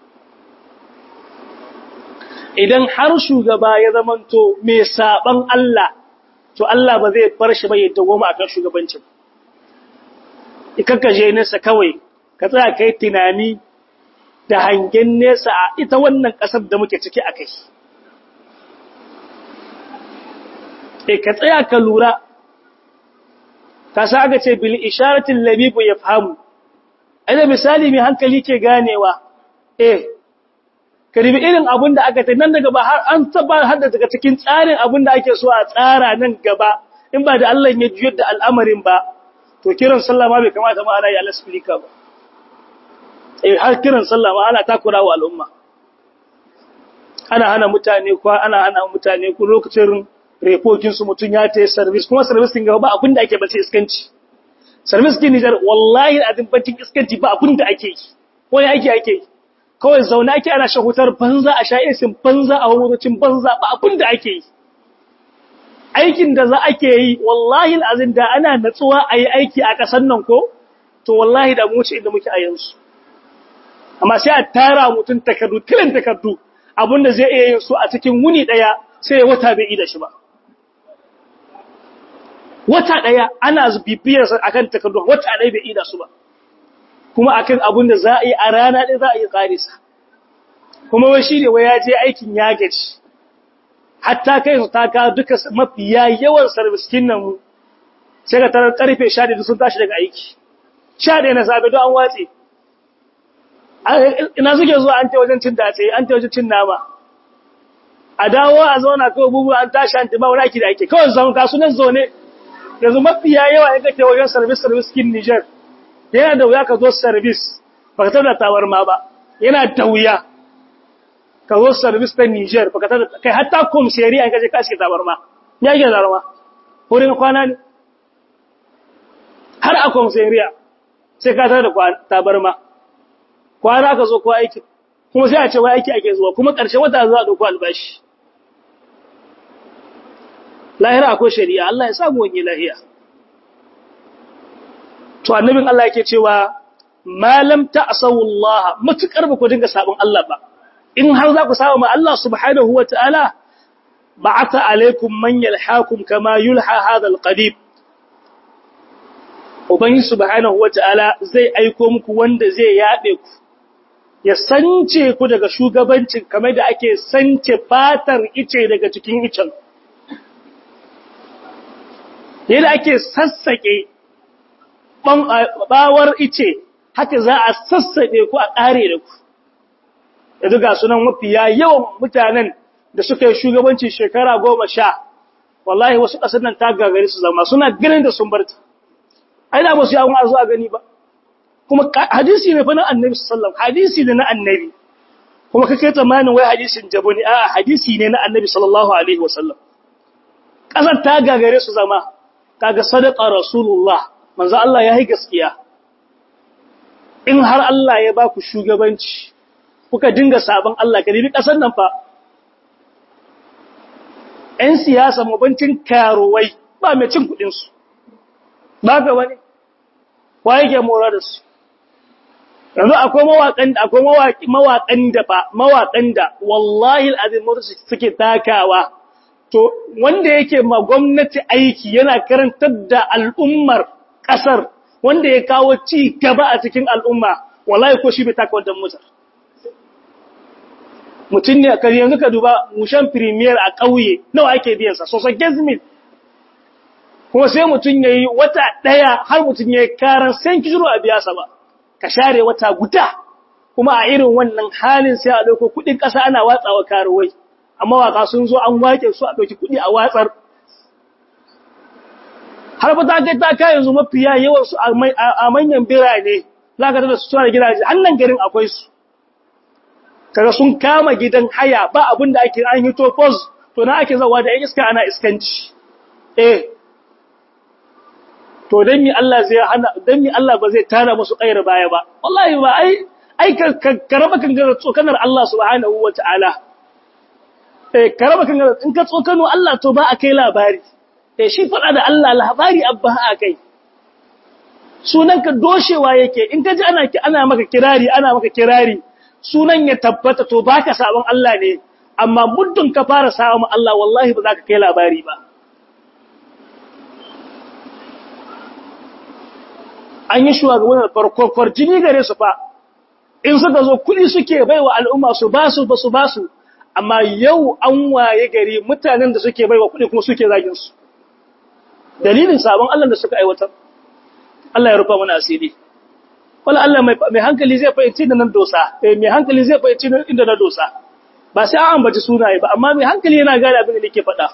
idan har shugaba ya zamanto mai saban Allah to Allah ba zai bar shi ba ya dawoma akan shugabancin ikanka je nesa kawai ka tsaya kai tunani da hangen nesa a ita wannan kasar da muke ciki akai ka tsaya ka lura ka sa aka ce bil isharatil labibu yafhamu ai misali mai hankali ke ganewa karibi irin abin da aka ta nan daga ba har an taba har daga cikin tsarin abin da ake so a tsara nan gaba in ba da Allah ya juyar da al'amarin ba to kiran sallah ma bai kamata ma ana yi alasfilika ba har kiran sallah ma ana takura wa al'umma ana hana mutane ko lokacin repokin su mutun ya ta service kuma service din gaba ba abin da ake bace iskanci service din Niger wallahi azin bacin iskanci ba abin da ake yi wani ake kawai zauna ake ana shahutar banza a sha'isin banza a wurocin banza ba abin da ake yi aikin da za ake yi wallahi alazin da ana natsuwa a yi aiki a ƙasar nan ko to wallahi da mu ce inda muke a yanzu amma sai a tara mutum takardu tilin takardu abinda zai iya yin su a cikin wuni daya sai wata bai yi da shi ba wata daya ana bibiyar sa akan takardu wata daya bai yi da su ba kuma akan abin da za a yi a rana ɗaya za a yi ƙarisa kuma wai shi ne wai ya je aikin ya gaji hatta kai su ta kawo duka mafiya yawan sarbiskin nan sai ka tarar ƙarfe 11 sun tashi daga aiki 11 na safe don an watse ina suke zuwa an ta wajen cin dace an ta wajen cin nama a dawo a zauna kawai bubu an tashi an ba wani aiki da ake kawai zaun kasunan zaune yanzu mafiya yawa ya kake wajen sarbiskin Niger yana da wuya ka zo service ba ka tada tawarma ba yana da wuya ka zo service ta Niger ba ka tada kai hatta komseri an kaje ka aske tawarma ya ke zarma wurin kwana ne har a komseriya sai ka tada tabarma kwana ka zo ko aiki kuma sai a ce wai aiki ake zuwa kuma ƙarshen wata zuwa dauko albashi lahira akwai shari'a Allah ya samu wani lahiya to annabin Allah yake cewa malam ta'asawu Allah mutukar ba ku dinga sabon Allah ba in har za ku saba ma Allah subhanahu wataala ba'atha alaikum man yalhaakum kama yulha hadha alqadib ubangi subhanahu wataala zai aiko muku wanda zai yabe ku ya sance ku daga shugabancin kamar da ake sance fatar ice daga cikin icen yadda ake sassake bawar ice haka za a sassaɓe ku a ƙare da ku yanzu ga sunan mafiya yawan mutanen da suka yi shugabanci shekara 10 wallahi wasu ƙasar nan ta gagari su zama suna ganin da sun barta ai da ba su yawon arzu a gani ba kuma hadisi ne fa na annabi sallallahu alaihi wasallam, hadisi ne na annabi, kuma kake tsammanin wai hadisin jabo ne, a'a hadisi ne na annabi sallallahu alaihi wasallam. Kasar ta gagare su zama, kaga sadaqa rasulullah, manzo Allah ya yi gaskiya. In har Allah ya ba ku shugabanci, kuka dinga sabon Allah, ka dibi kasar nan fa. ‘Yan siyasa mabancin karuwai ba mai cin kuɗinsu, ba ga wani, wa yake mora da su. Yanzu akwai mawaƙan da wallahi al'azim suke takawa, to wanda yake ma gwamnati aiki yana karantar da al'ummar ƙasar, wanda ya kawo ci gaba a cikin al'umma, wallahi ko shi bai taka wadda motar. Mutum ne a kari yanzu ka duba mushan premier a ƙauye nawa ake biyansa, sosa gezmin. Kuma sai mutum ya yi wata ɗaya har mutum ya yi karan sai kishiro a biya sa ba, ka share wata guda, kuma a irin wannan halin sai a ɗauko kuɗin ƙasa ana watsawa karuwai, amma waka sun zo an wake su a ɗauki kuɗi a watsar. Har ba ta kai yanzu mafiya yawan su a manyan birane, za ka tada su suna da gidaje, annan garin akwai su. Kaga sun kama gidan haya ba abin da ake an yi topos, to na ake zawa da ‘yan iska ana iskanci. To don mi Allah ba zai tara musu ƙayar baya ba, wallahi ba, ai ka raba kan gara tsokanar Allah subhanahu wa ta'ala. Ka raba kan gara, in ka tsokano Allah to ba a kai labari, shi faɗa da Allah labari abba a kai. Sunanka doshewa yake, in ka ji ana maka kirari, sunan ya tabbata to baka sabon Allah ne, amma muddin ka fara sabon Allah wallahi ba za ka kai labari ba. An yi shugabannin farko jini gare su fa, in suka zo kuɗi suke baiwa al'umma su basu, amma yau an waye gari mutanen da suke baiwa kuɗi kuma suke zagin su. Dalilin sabon Allah da suka aiwatar, Allah ya rufa mana asiri. Wala Allah mai hankali zai fahimci da nan dosa, mai hankali zai fahimci inda na dosa, ba sai an ambaci sunaye ba, amma mai hankali yana gane abin da nake faɗa.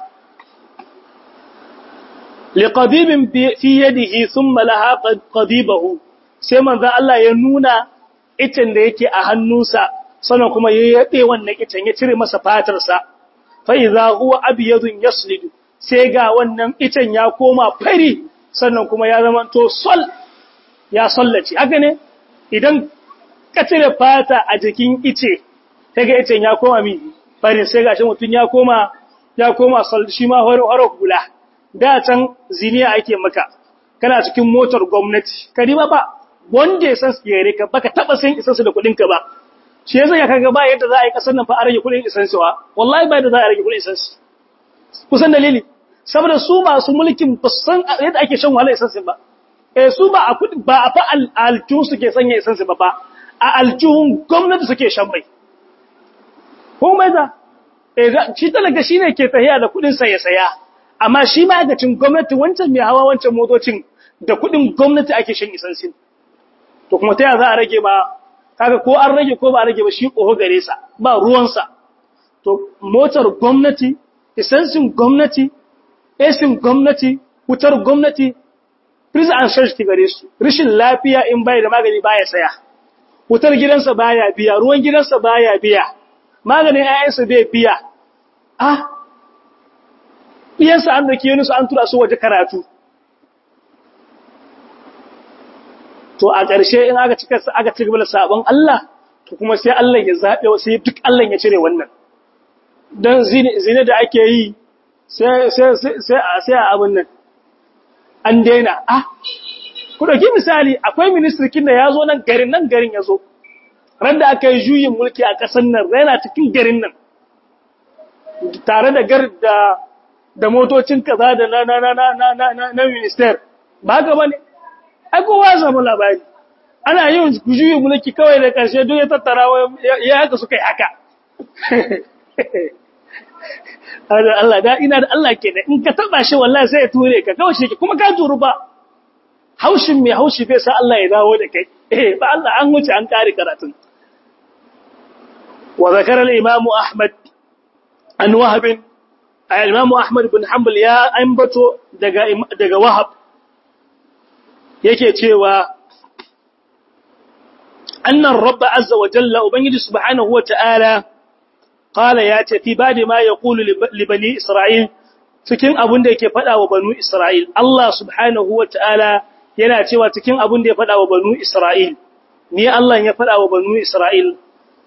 Liqadibin fi yadihi thumma laha qadibahu, sai manzo Allah ya nuna icen da yake a hannunsa, sannan kuma ya yabe wannan icen ya cire masa fatar sa. Fa idza huwa abyadun yaslidu, sai ga wannan icen ya koma fari, sannan kuma ya zamanto ya sallace. Haka ne, idan ka cire fata a jikin ice, kaga icen ya koma fari, sai gashi mutun ya koma shi ma horo hula. Da can ziniya ake maka, kana cikin motar gwamnati, kariba ba, wanda ya san su yare ka, baka taba san isansu da kuɗinka ba. Shi yasa ya kaga ba yadda za a yi kasar nan fa a rage kuɗin isansu wa, wallahi ba yadda za a rage kuɗin isansu. Kusan dalili, saboda su masu mulkin ba san yadda ake shan wahala isansu ba. Su ba a fa aljihun suke sanya isansu ba fa, a aljihun gwamnati suke shan mai. Ko mai da, shi talaga shi ne ke tahiya da kuɗin ya saya. Amma shi ma'aikacin gwamnati wancan mai hawa wancan motocin da kuɗin gwamnati ake shan isansin. To kuma ta za a rage ba, kaga ko an rage ko ba a rage ba shi ƙoho gare sa, ba ruwansa. To motar gwamnati, isansin gwamnati, esin gwamnati, wutar gwamnati, prison and charge gare su, rashin lafiya in bai da magani baya saya. Wutar gidansa baya biya, ruwan gidansa baya biya, maganin ayyansa bai biya. Iyansa an dake su an tura su waje karatu. To a ƙarshe in aka ci gaba da sabon Allah, to kuma sai Allah ya zaɓe wasu duk Allah ya cire wannan. Don zine da ake yi sai a abin nan. An daina. Ku ɗauki misali, akwai ministrikin da ya zo nan garin ya zo. Ran da aka yi juyin mulki a ƙasar nan, yana cikin garin nan. Tare da da motocin kaza da na minister ba ga bane ai kowa samu labari ana yin juyin mulki kawai da karshe duk ya tattara ya haka suka yi haka Allah da ina da Allah kenan in ka taba shi wallahi sai ya ture ka kawai shi kuma ka turu ba haushin mai haushi bai sa Allah ya dawo da kai ba Allah an wuce an kare karatun wa zakara al-imam Ahmad an Wahab al-imam Ahmad bin Hanbal ya ambato daga Wahab yake cewa annan rabba azza wa jalla ubangiji subhanahu wa ta'ala qala ya ce fi badi ma yaqulu li bani isra'il cikin abin da yake faɗa wa banu isra'il Allah subhanahu wa ta'ala yana cewa cikin abin da ya faɗa wa banu isra'il ni Allah ya faɗa wa banu isra'il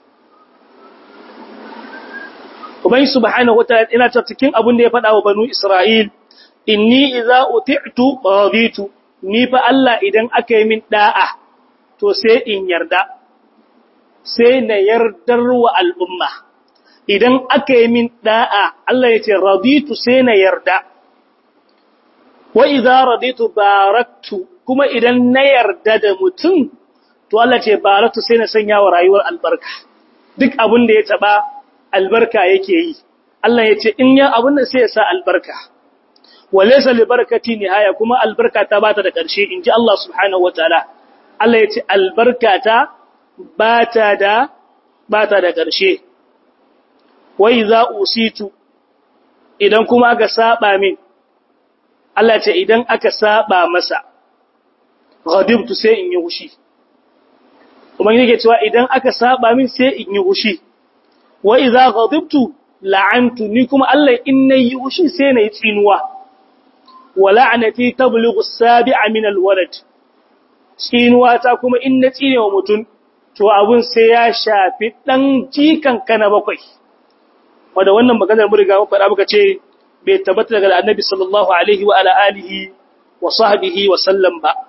ubangiji subhanahu wa ta'ala yana cewa cikin abin da ya faɗa wa banu isra'il inni idza uti'tu raditu ni fa Allah idan aka yi min da'a to sai in yarda sai na yardar wa al'umma idan aka yi min da'a Allah ya ce raditu sai na yarda wa idza raditu baraktu kuma idan na yarda da mutum to Allah ce baraktu sai na sanya wa rayuwar albarka duk abin da ya taba albarka yake yi Allah ya ce in ya abin da sai ya sa albarka walaysa li barakati nihaya kuma albarka ta bata da ƙarshe inji Allah subhanahu wataala Allah ya ce albarka ta bata da ƙarshe wai za usitu idan kuma aka saba min Allah ce idan aka saba masa ghadibtu sai in yi hushi kuma yake cewa idan aka saba min sai in yi hushi wa idza ghadibtu la'antu ni kuma Allah in nayi hushi sai nayi tsinuwa wa la'nati tablughu as-sabi'a min al-walad tsinuwa ta kuma in na tsine wa mutun to abun sai ya shafi dan jikan kana bakwai wanda wannan maganar mun riga mun faɗa muka ce bai tabbata daga Annabi sallallahu alaihi wa ala alihi wa sahbihi wa sallam ba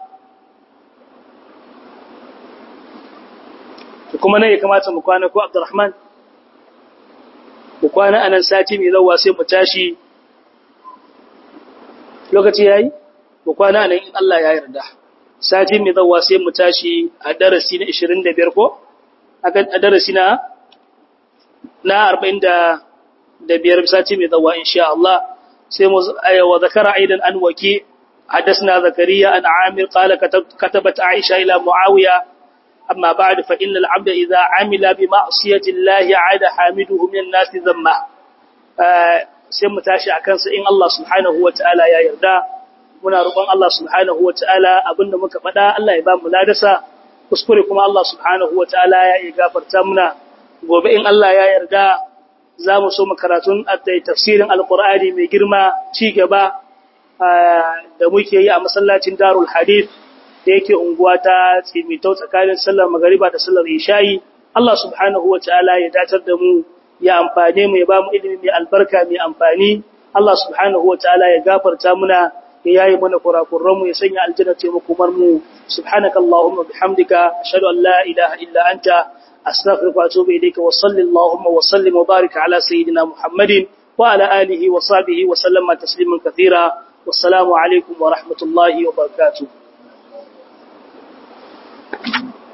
to kuma ne ya kamata mu kwana ko Abdurrahman mu kwana anan sati mai zawa sai mu tashi lokaci yayi mu kwana anan in Allah ya yarda sati mai zawa sai mu tashi a darasi na 25 ko a darasi na 45 sati mai zawa insha Allah sai mu wa zakara aidan an waki حدثنا زكريا عن عامر قال كتبت عائشة إلى معاوية أما بعد فإن العبد إذا عمل بمعصية الله عاد حامده من الناس ذمه sai mu tashi akan sa in Allah subhanahu wataala ya yarda muna roƙon Allah subhanahu wataala abinda muka faɗa Allah ya ba mu ladasa kuskure kuma Allah subhanahu wataala ya gafarta muna gobe in Allah ya yarda zamu so mu karatun tafsirin alqur'ani mai girma ci gaba da muke yi a masallacin Darul Hadith da yake unguwa ta Tsimitau tsakanin sallar magariba da sallar isha'i Allah subhanahu wataala ya datar da mu ya amfane mu ya ba mu ilimi mai albarka mai amfani Allah subhanahu wataala ya gafarta muna ya yayi mana kurakuran mu ya sanya aljanna ce mu kumar mu subhanakallahumma bihamdika ashhadu an la ilaha illa anta astaghfiruka wa atubu ilayka wa sallallahu wa sallim wa barik ala sayidina Muhammadin wa ala alihi wa sahbihi wa sallama tasliman kathira wassalamu alaikum wa rahmatullahi wa barakatuh